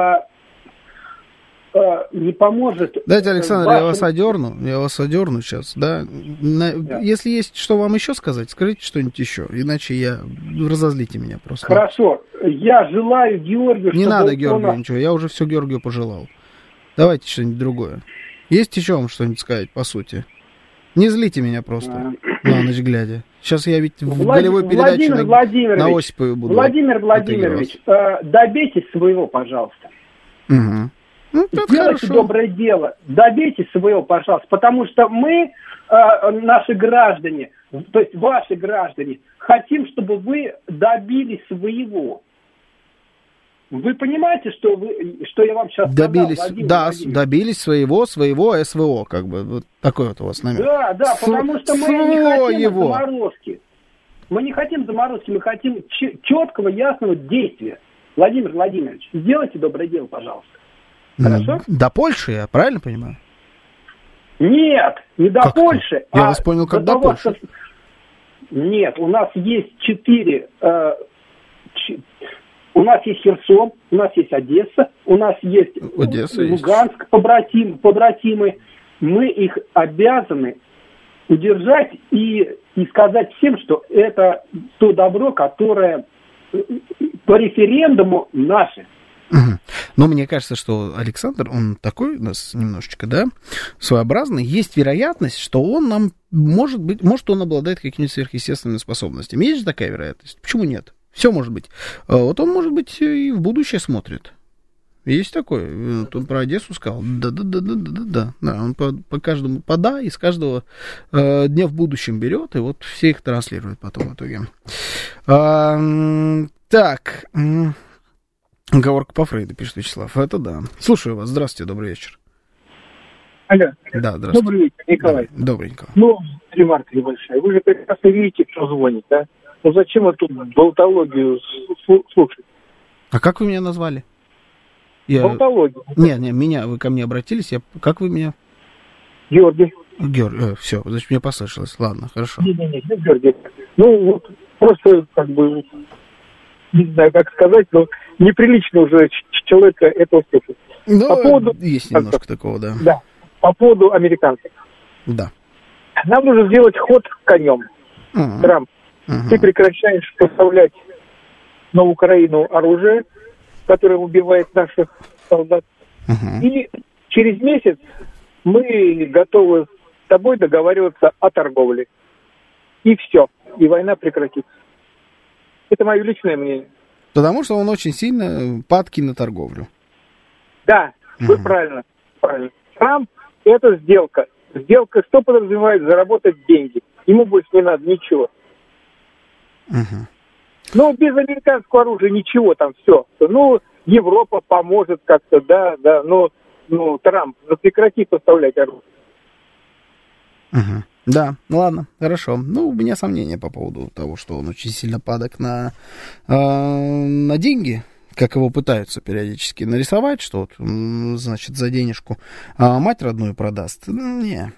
Не поможет. Дайте, Александр, я вас одерну сейчас, да? Если есть что вам еще сказать, скажите что-нибудь еще, иначе разозлите меня просто. Хорошо, я желаю Георгию... Не надо Георгию ничего, я уже все Георгию пожелал. Давайте что-нибудь другое. Есть еще вам что-нибудь сказать, по сути? Не злите меня просто, на ночь глядя. Сейчас я ведь в голевой передаче на Осипове буду. Владимир Владимирович, добейтесь своего, пожалуйста. Угу. Сделайте доброе дело, добейтесь своего, пожалуйста, потому что мы, наши граждане, то есть ваши граждане, хотим, чтобы вы добились своего. Вы понимаете, что я вам сейчас добились, сказал, Владимир да, Владимирович? Добились своего СВО, как бы, вот такой вот у вас намек. Да, потому что мы не хотим заморозки. Мы не хотим заморозки, мы хотим четкого, ясного действия. Владимир Владимирович, сделайте доброе дело, пожалуйста. Хорошо? До Польши, я правильно понимаю? Нет, не до Польши. Я вас понял, как до Польши. Нет, у нас есть 4... У нас есть Херсон, у нас есть Одесса, у нас есть Луганск, побратимы. Мы их обязаны удержать и сказать всем, что это то добро, которое по референдуму наше. Но мне кажется, что Александр, он такой у нас немножечко, да, своеобразный. Есть вероятность, что он нам, может он обладает какими-то сверхъестественными способностями. Есть же такая вероятность? Почему нет? Все может быть. Вот он, может быть, и в будущее смотрит. Есть такой. Вот он про Одессу сказал. Да. Он по каждому из каждого дня в будущем берет, и вот все их транслирует потом в итоге. Так. Оговорка по Фрейду, пишет Вячеслав. Это да. Слушаю вас. Здравствуйте, добрый вечер. Алло. Да, здравствуйте. Добрый вечер, Николай. Да, добрый, Николай. Ну, ремарка небольшая. Вы же прекрасно видите, кто звонит, да? Ну зачем вы тут болтологию слушать? А как вы меня назвали? Болтологию. Не, вы ко мне обратились, как вы меня? Георгий. Все, значит, мне послышалось. Ладно, хорошо. Не, Георгий. Ну, вот просто, как бы, не знаю, как сказать, но неприлично уже человека это слушать. Ну, по поводу... есть немножко такого, да. Да, по поводу американцев. Да. Нам нужно сделать ход конем. Трамп. Ты прекращаешь поставлять на Украину оружие, которое убивает наших солдат. И через месяц мы готовы с тобой договариваться о торговле. И все. И война прекратится. Это мое личное мнение. Потому что он очень сильно падки на торговлю. Да, вы правильно. Трамп – это сделка. Сделка что подразумевает? Заработать деньги. Ему больше не надо ничего. Ну, без американского оружия ничего там все. Ну, Европа поможет как-то, да, ну, Трамп, прекрати поставлять оружие. Да, ну ладно, хорошо. Ну, у меня сомнения по поводу того, что он очень сильно падок на деньги, как его пытаются периодически нарисовать, что, значит, за денежку мать родную продаст. Не.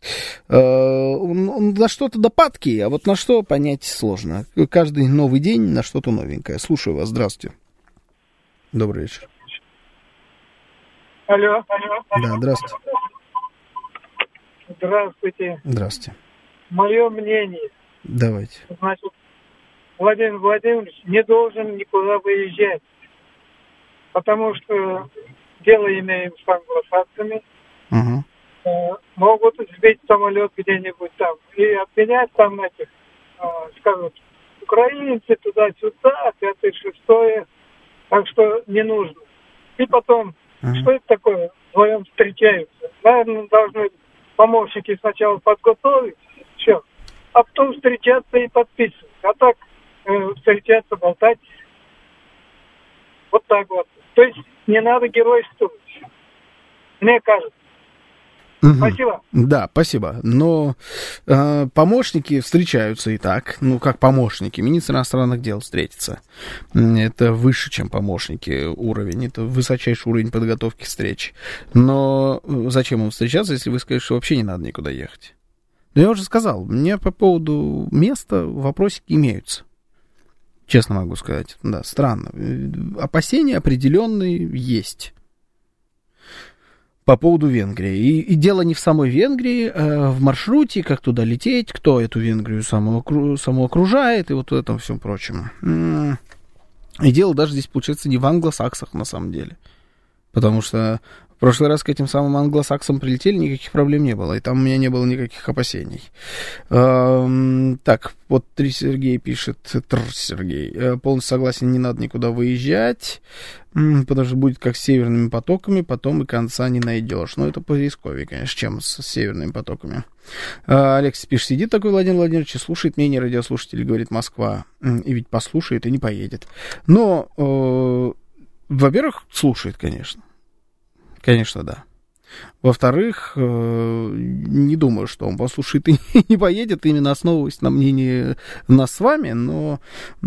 Он на что-то до падки, а вот на что понять сложно. Каждый новый день на что-то новенькое. Слушаю вас, здравствуйте. Добрый вечер. Алло. Да, здравствуйте. Здравствуйте. Здравствуйте. Мое мнение. Давайте. Значит, Владимир Владимирович не должен никуда выезжать, потому что дело имеем с англосаксами. Могут сбить самолет где-нибудь там и обменять там этих, скажут, украинцы туда-сюда, 5-6, так что не нужно. И потом, что это такое? Вдвоем встречаются. Наверное, должны помощники сначала подготовить, все, а потом встречаться и подписывать. А так встречаться, болтать. Вот так вот. То есть не надо геройствовать, мне кажется. Спасибо. Да, спасибо. Но помощники встречаются и так. Ну, как помощники. Министр иностранных дел встретится. Это выше, чем помощники уровень. Это высочайший уровень подготовки встреч. Но зачем им встречаться, если вы скажете, что вообще не надо никуда ехать? Ну, я уже сказал, мне по поводу места вопросики имеются. Честно могу сказать. Да, странно. Опасения определенные есть. По поводу Венгрии. И дело не в самой Венгрии, а в маршруте, как туда лететь, кто эту Венгрию саму окружает, и вот в этом всем прочем. И дело даже здесь, получается, не в англосаксах, на самом деле. Потому что в прошлый раз к этим самым англосаксам прилетели, никаких проблем не было, и там у меня не было никаких опасений. Так, вот Сергей пишет, Сергей, полностью согласен, не надо никуда выезжать, потому что будет как с северными потоками, потом и конца не найдешь. Но это порисковее, конечно, чем с северными потоками. Алексей пишет, сидит такой Владимир Владимирович и слушает мнение радиослушателей, говорит, Москва, и ведь послушает и не поедет. Но, во-первых, слушает, конечно. Конечно, да. Во-вторых, не думаю, что он послушает и не поедет, именно основываясь на мнении нас с вами, но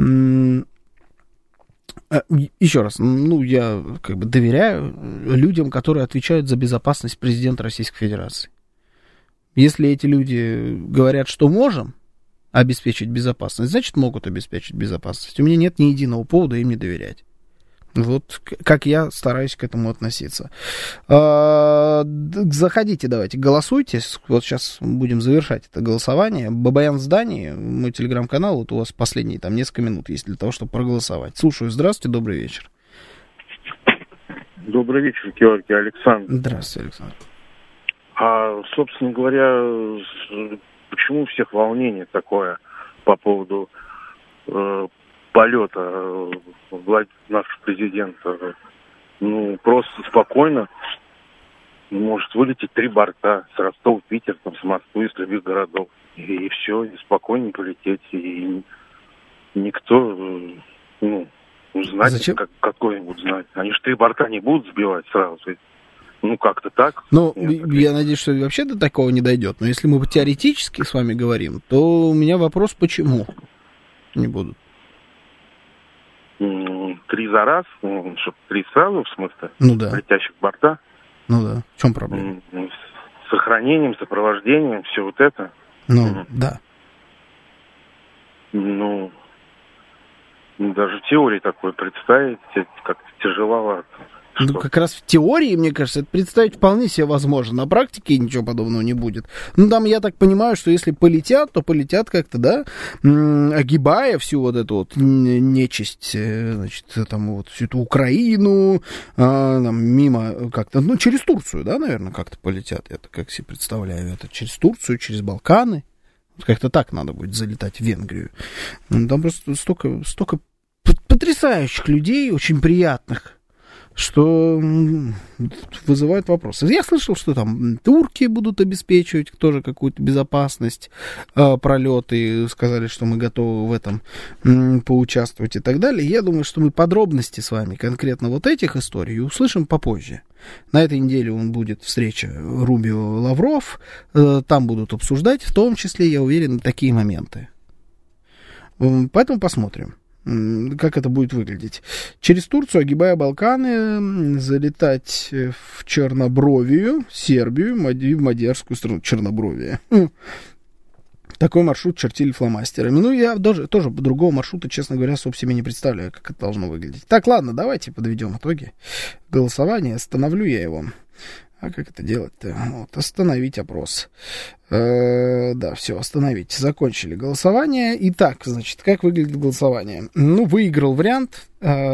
еще раз, ну, я как бы доверяю людям, которые отвечают за безопасность президента Российской Федерации. Если эти люди говорят, что можем обеспечить безопасность, значит, могут обеспечить безопасность. У меня нет ни единого повода им не доверять. Вот как я стараюсь к этому относиться. Заходите, давайте, голосуйте. Вот сейчас будем завершать это голосование. Бабаян в здании, мой телеграм-канал, вот у вас последние там несколько минут есть для того, чтобы проголосовать. Слушаю, здравствуйте, добрый вечер. Добрый вечер, Георгий, Александр. Здравствуйте, Александр. Собственно говоря, почему у всех волнение такое по поводу полета нашего президента? Ну, просто спокойно может вылететь 3 борта с Ростова, Питер, там, с Москвы, из любых городов. И все, и спокойно полететь. И никто, узнать, какой-нибудь знать. Они же 3 борта не будут сбивать сразу. Ну, как-то так. Ну, я надеюсь, что вообще до такого не дойдет. Но если мы теоретически с вами говорим, то у меня вопрос, почему не будут? 3 за раз, чтобы 3 сразу, в смысле, ну, да. Летящих борта. Ну да, в чем проблема? С сохранением, сопровождением, все вот это. Ну, да. Ну, даже в теории такое представить как-то тяжеловато. Ну, как раз в теории, мне кажется, это представить вполне себе возможно. На практике ничего подобного не будет. Ну, там, я так понимаю, что если полетят, то полетят как-то, да, огибая всю вот эту вот нечисть, значит, там вот всю эту Украину, там, мимо как-то, ну, через Турцию, да, наверное, как-то полетят. Я так как себе представляю это. Через Турцию, через Балканы. Как-то так надо будет залетать в Венгрию. Там просто столько потрясающих людей, очень приятных, что вызывает вопросы. Я слышал, что там турки будут обеспечивать тоже какую-то безопасность, пролеты, сказали, что мы готовы в этом поучаствовать и так далее. Я думаю, что мы подробности с вами конкретно вот этих историй услышим попозже. На этой неделе будет встреча Рубио-Лавров, там будут обсуждать, в том числе, я уверен, такие моменты. Поэтому посмотрим, как это будет выглядеть. Через Турцию, огибая Балканы, залетать в Чернобровию, Сербию, в Мадьярскую страну. Чернобровия. Такой маршрут чертили фломастерами. Ну, я тоже другого маршрута, честно говоря, собственно, не представляю, как это должно выглядеть. Так, ладно, давайте подведем итоги голосования. Остановлю я его. А как это делать-то? Вот, остановить опрос. Да, все, остановить. Закончили голосование. Итак, значит, как выглядит голосование? Ну, выиграл вариант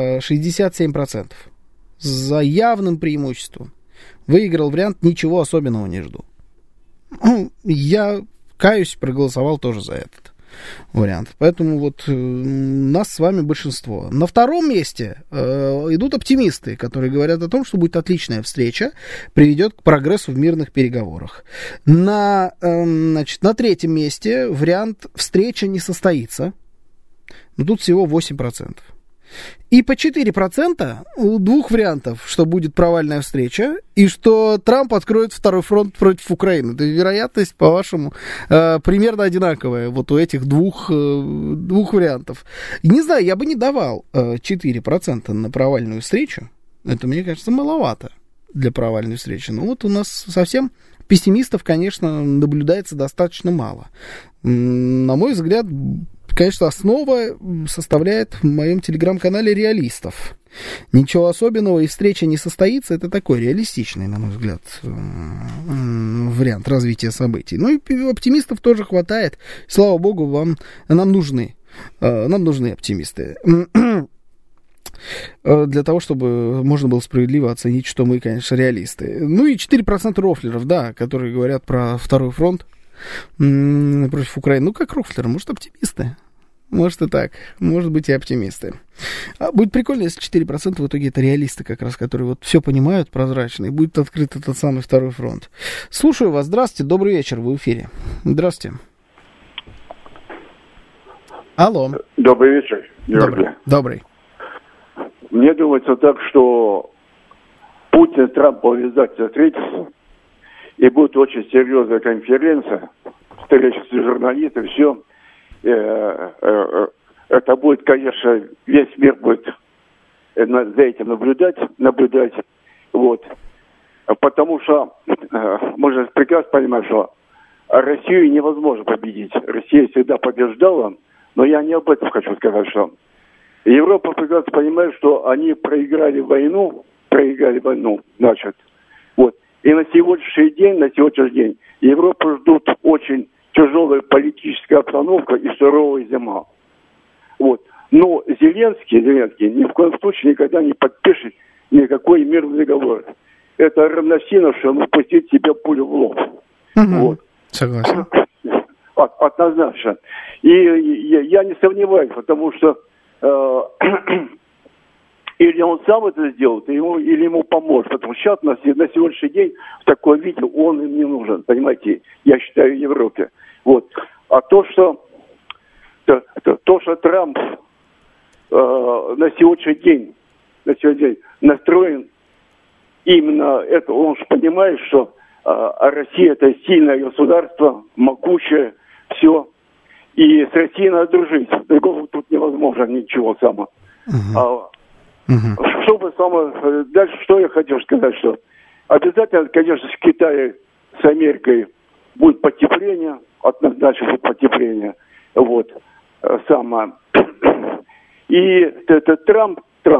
67%. За явным преимуществом. Выиграл вариант «Ничего особенного не жду». Я, каюсь, проголосовал тоже за этот вариант. Поэтому вот нас с вами большинство. На втором месте идут оптимисты, которые говорят о том, что будет отличная встреча, приведет к прогрессу в мирных переговорах. На третьем месте вариант «встреча не состоится». Но тут всего 8%. И по 4% у двух вариантов, что будет провальная встреча и что Трамп откроет второй фронт против Украины. То есть вероятность, по-вашему, примерно одинаковая вот у этих двух вариантов. Не знаю, я бы не давал 4% на провальную встречу. Это, мне кажется, маловато для провальной встречи. Но вот у нас совсем пессимистов, конечно, наблюдается достаточно мало. На мой взгляд, конечно, основа составляет в моем телеграм-канале реалистов. Ничего особенного, и встреча не состоится. Это такой реалистичный, на мой взгляд, вариант развития событий. Ну и оптимистов тоже хватает. Слава богу, нам нужны оптимисты. Для того, чтобы можно было справедливо оценить, что мы, конечно, реалисты. Ну и 4% рофлеров, да, которые говорят про второй фронт против Украины. Ну, как рофлеры, может, оптимисты. Может и так, может быть и оптимисты. Будет прикольно, если 4% в итоге это реалисты как раз, которые вот все понимают прозрачно, и будет открыт этот самый второй фронт. Слушаю вас, здравствуйте, добрый вечер, вы в эфире. Здравствуйте. Алло. Добрый вечер, Георгий. Добрый. Мне думается так, что Путин и Трамп обязательно встретятся, и будет очень серьезная конференция, встреча с журналистами, все. Это будет, конечно, весь мир будет за этим наблюдать, вот. Потому что мы же прекрасно понимаем, что Россию невозможно победить. Россия всегда побеждала, но я не об этом хочу сказать, что Европа прекрасно понимает, что они проиграли войну, значит, вот. И на сегодняшний день Европу ждут очень тяжелая политическая обстановка и суровая зима. Вот. Но Зеленский ни в коем случае никогда не подпишет никакой мирный договор. Это равносильно, что он пустит себе пулю в лоб. Вот. Согласен. Однозначно. И я не сомневаюсь, потому что или он сам это сделает, или ему поможет. Потому что сейчас на сегодняшний день в таком виде он им не нужен. Понимаете, я считаю, Европе. Вот. А то, что Трамп на сегодняшний день настроен именно это, он же понимает, что Россия это сильное государство, могучее, все. И с Россией надо дружить. Другого тут невозможно ничего самого. Дальше что я хотел сказать, что обязательно, конечно, с Китаем, с Америкой будет потепление, однозначно будет потепление. Вот. И это Трамп,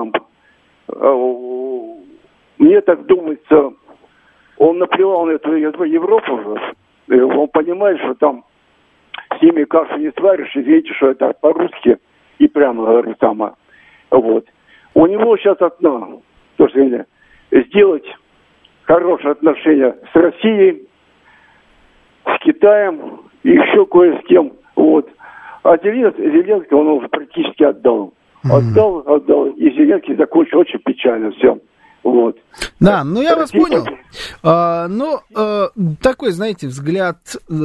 мне так думается, он наплевал на эту Европу уже. Он понимает, что там с ними кашу не сваришь, извините, что это по-русски, и прямо говорю сама. Вот. У него сейчас одно, то, что сделать хорошие отношения с Россией, с Китаем еще кое с кем, вот. А Зеленский он уже практически отдал. Отдал, и Зеленский закончил очень печально все. Вот. Да, ну я вас понял. Такой, знаете, взгляд...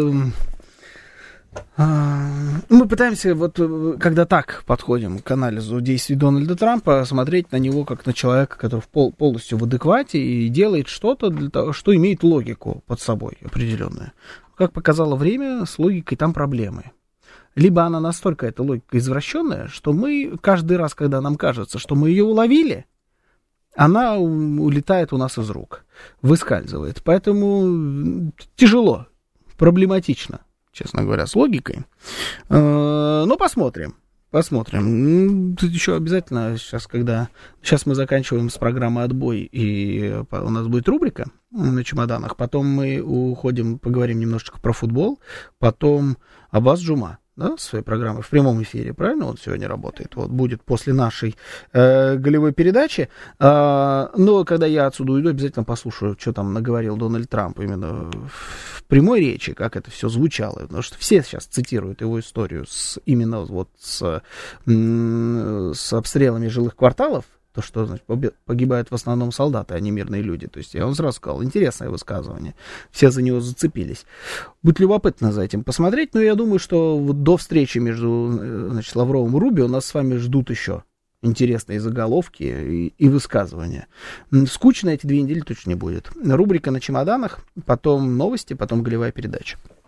Мы пытаемся, вот когда так подходим к анализу действий Дональда Трампа, смотреть на него как на человека, который полностью в адеквате и делает что-то, для того, что имеет логику под собой определенную. Как показало время, с логикой там проблемы. Либо она настолько, эта логика, извращенная, что мы каждый раз, когда нам кажется, что мы ее уловили, она улетает у нас из рук, выскальзывает. Поэтому тяжело, проблематично, честно говоря, с логикой. Но посмотрим. Тут еще обязательно, сейчас мы заканчиваем с программой «Отбой», и у нас будет рубрика на чемоданах, потом мы уходим, поговорим немножечко про футбол, потом Аббас Джума, да, своей программы в прямом эфире, правильно? Он сегодня работает. Вот будет после нашей голевой передачи. Но когда я отсюда уйду, обязательно послушаю, что там наговорил Дональд Трамп именно в прямой речи, как это все звучало. Потому что все сейчас цитируют его историю именно вот с обстрелами жилых кварталов. То, что, значит, погибают в основном солдаты, а не мирные люди. То есть я вам сразу сказал, интересное высказывание. Все за него зацепились. Будет любопытно за этим посмотреть, но я думаю, что вот до встречи между, значит, Лавровым и Рубио нас с вами ждут еще интересные заголовки и высказывания. Скучно эти 2 недели точно не будет. Рубрика «На чемоданах», потом новости, потом голевая передача.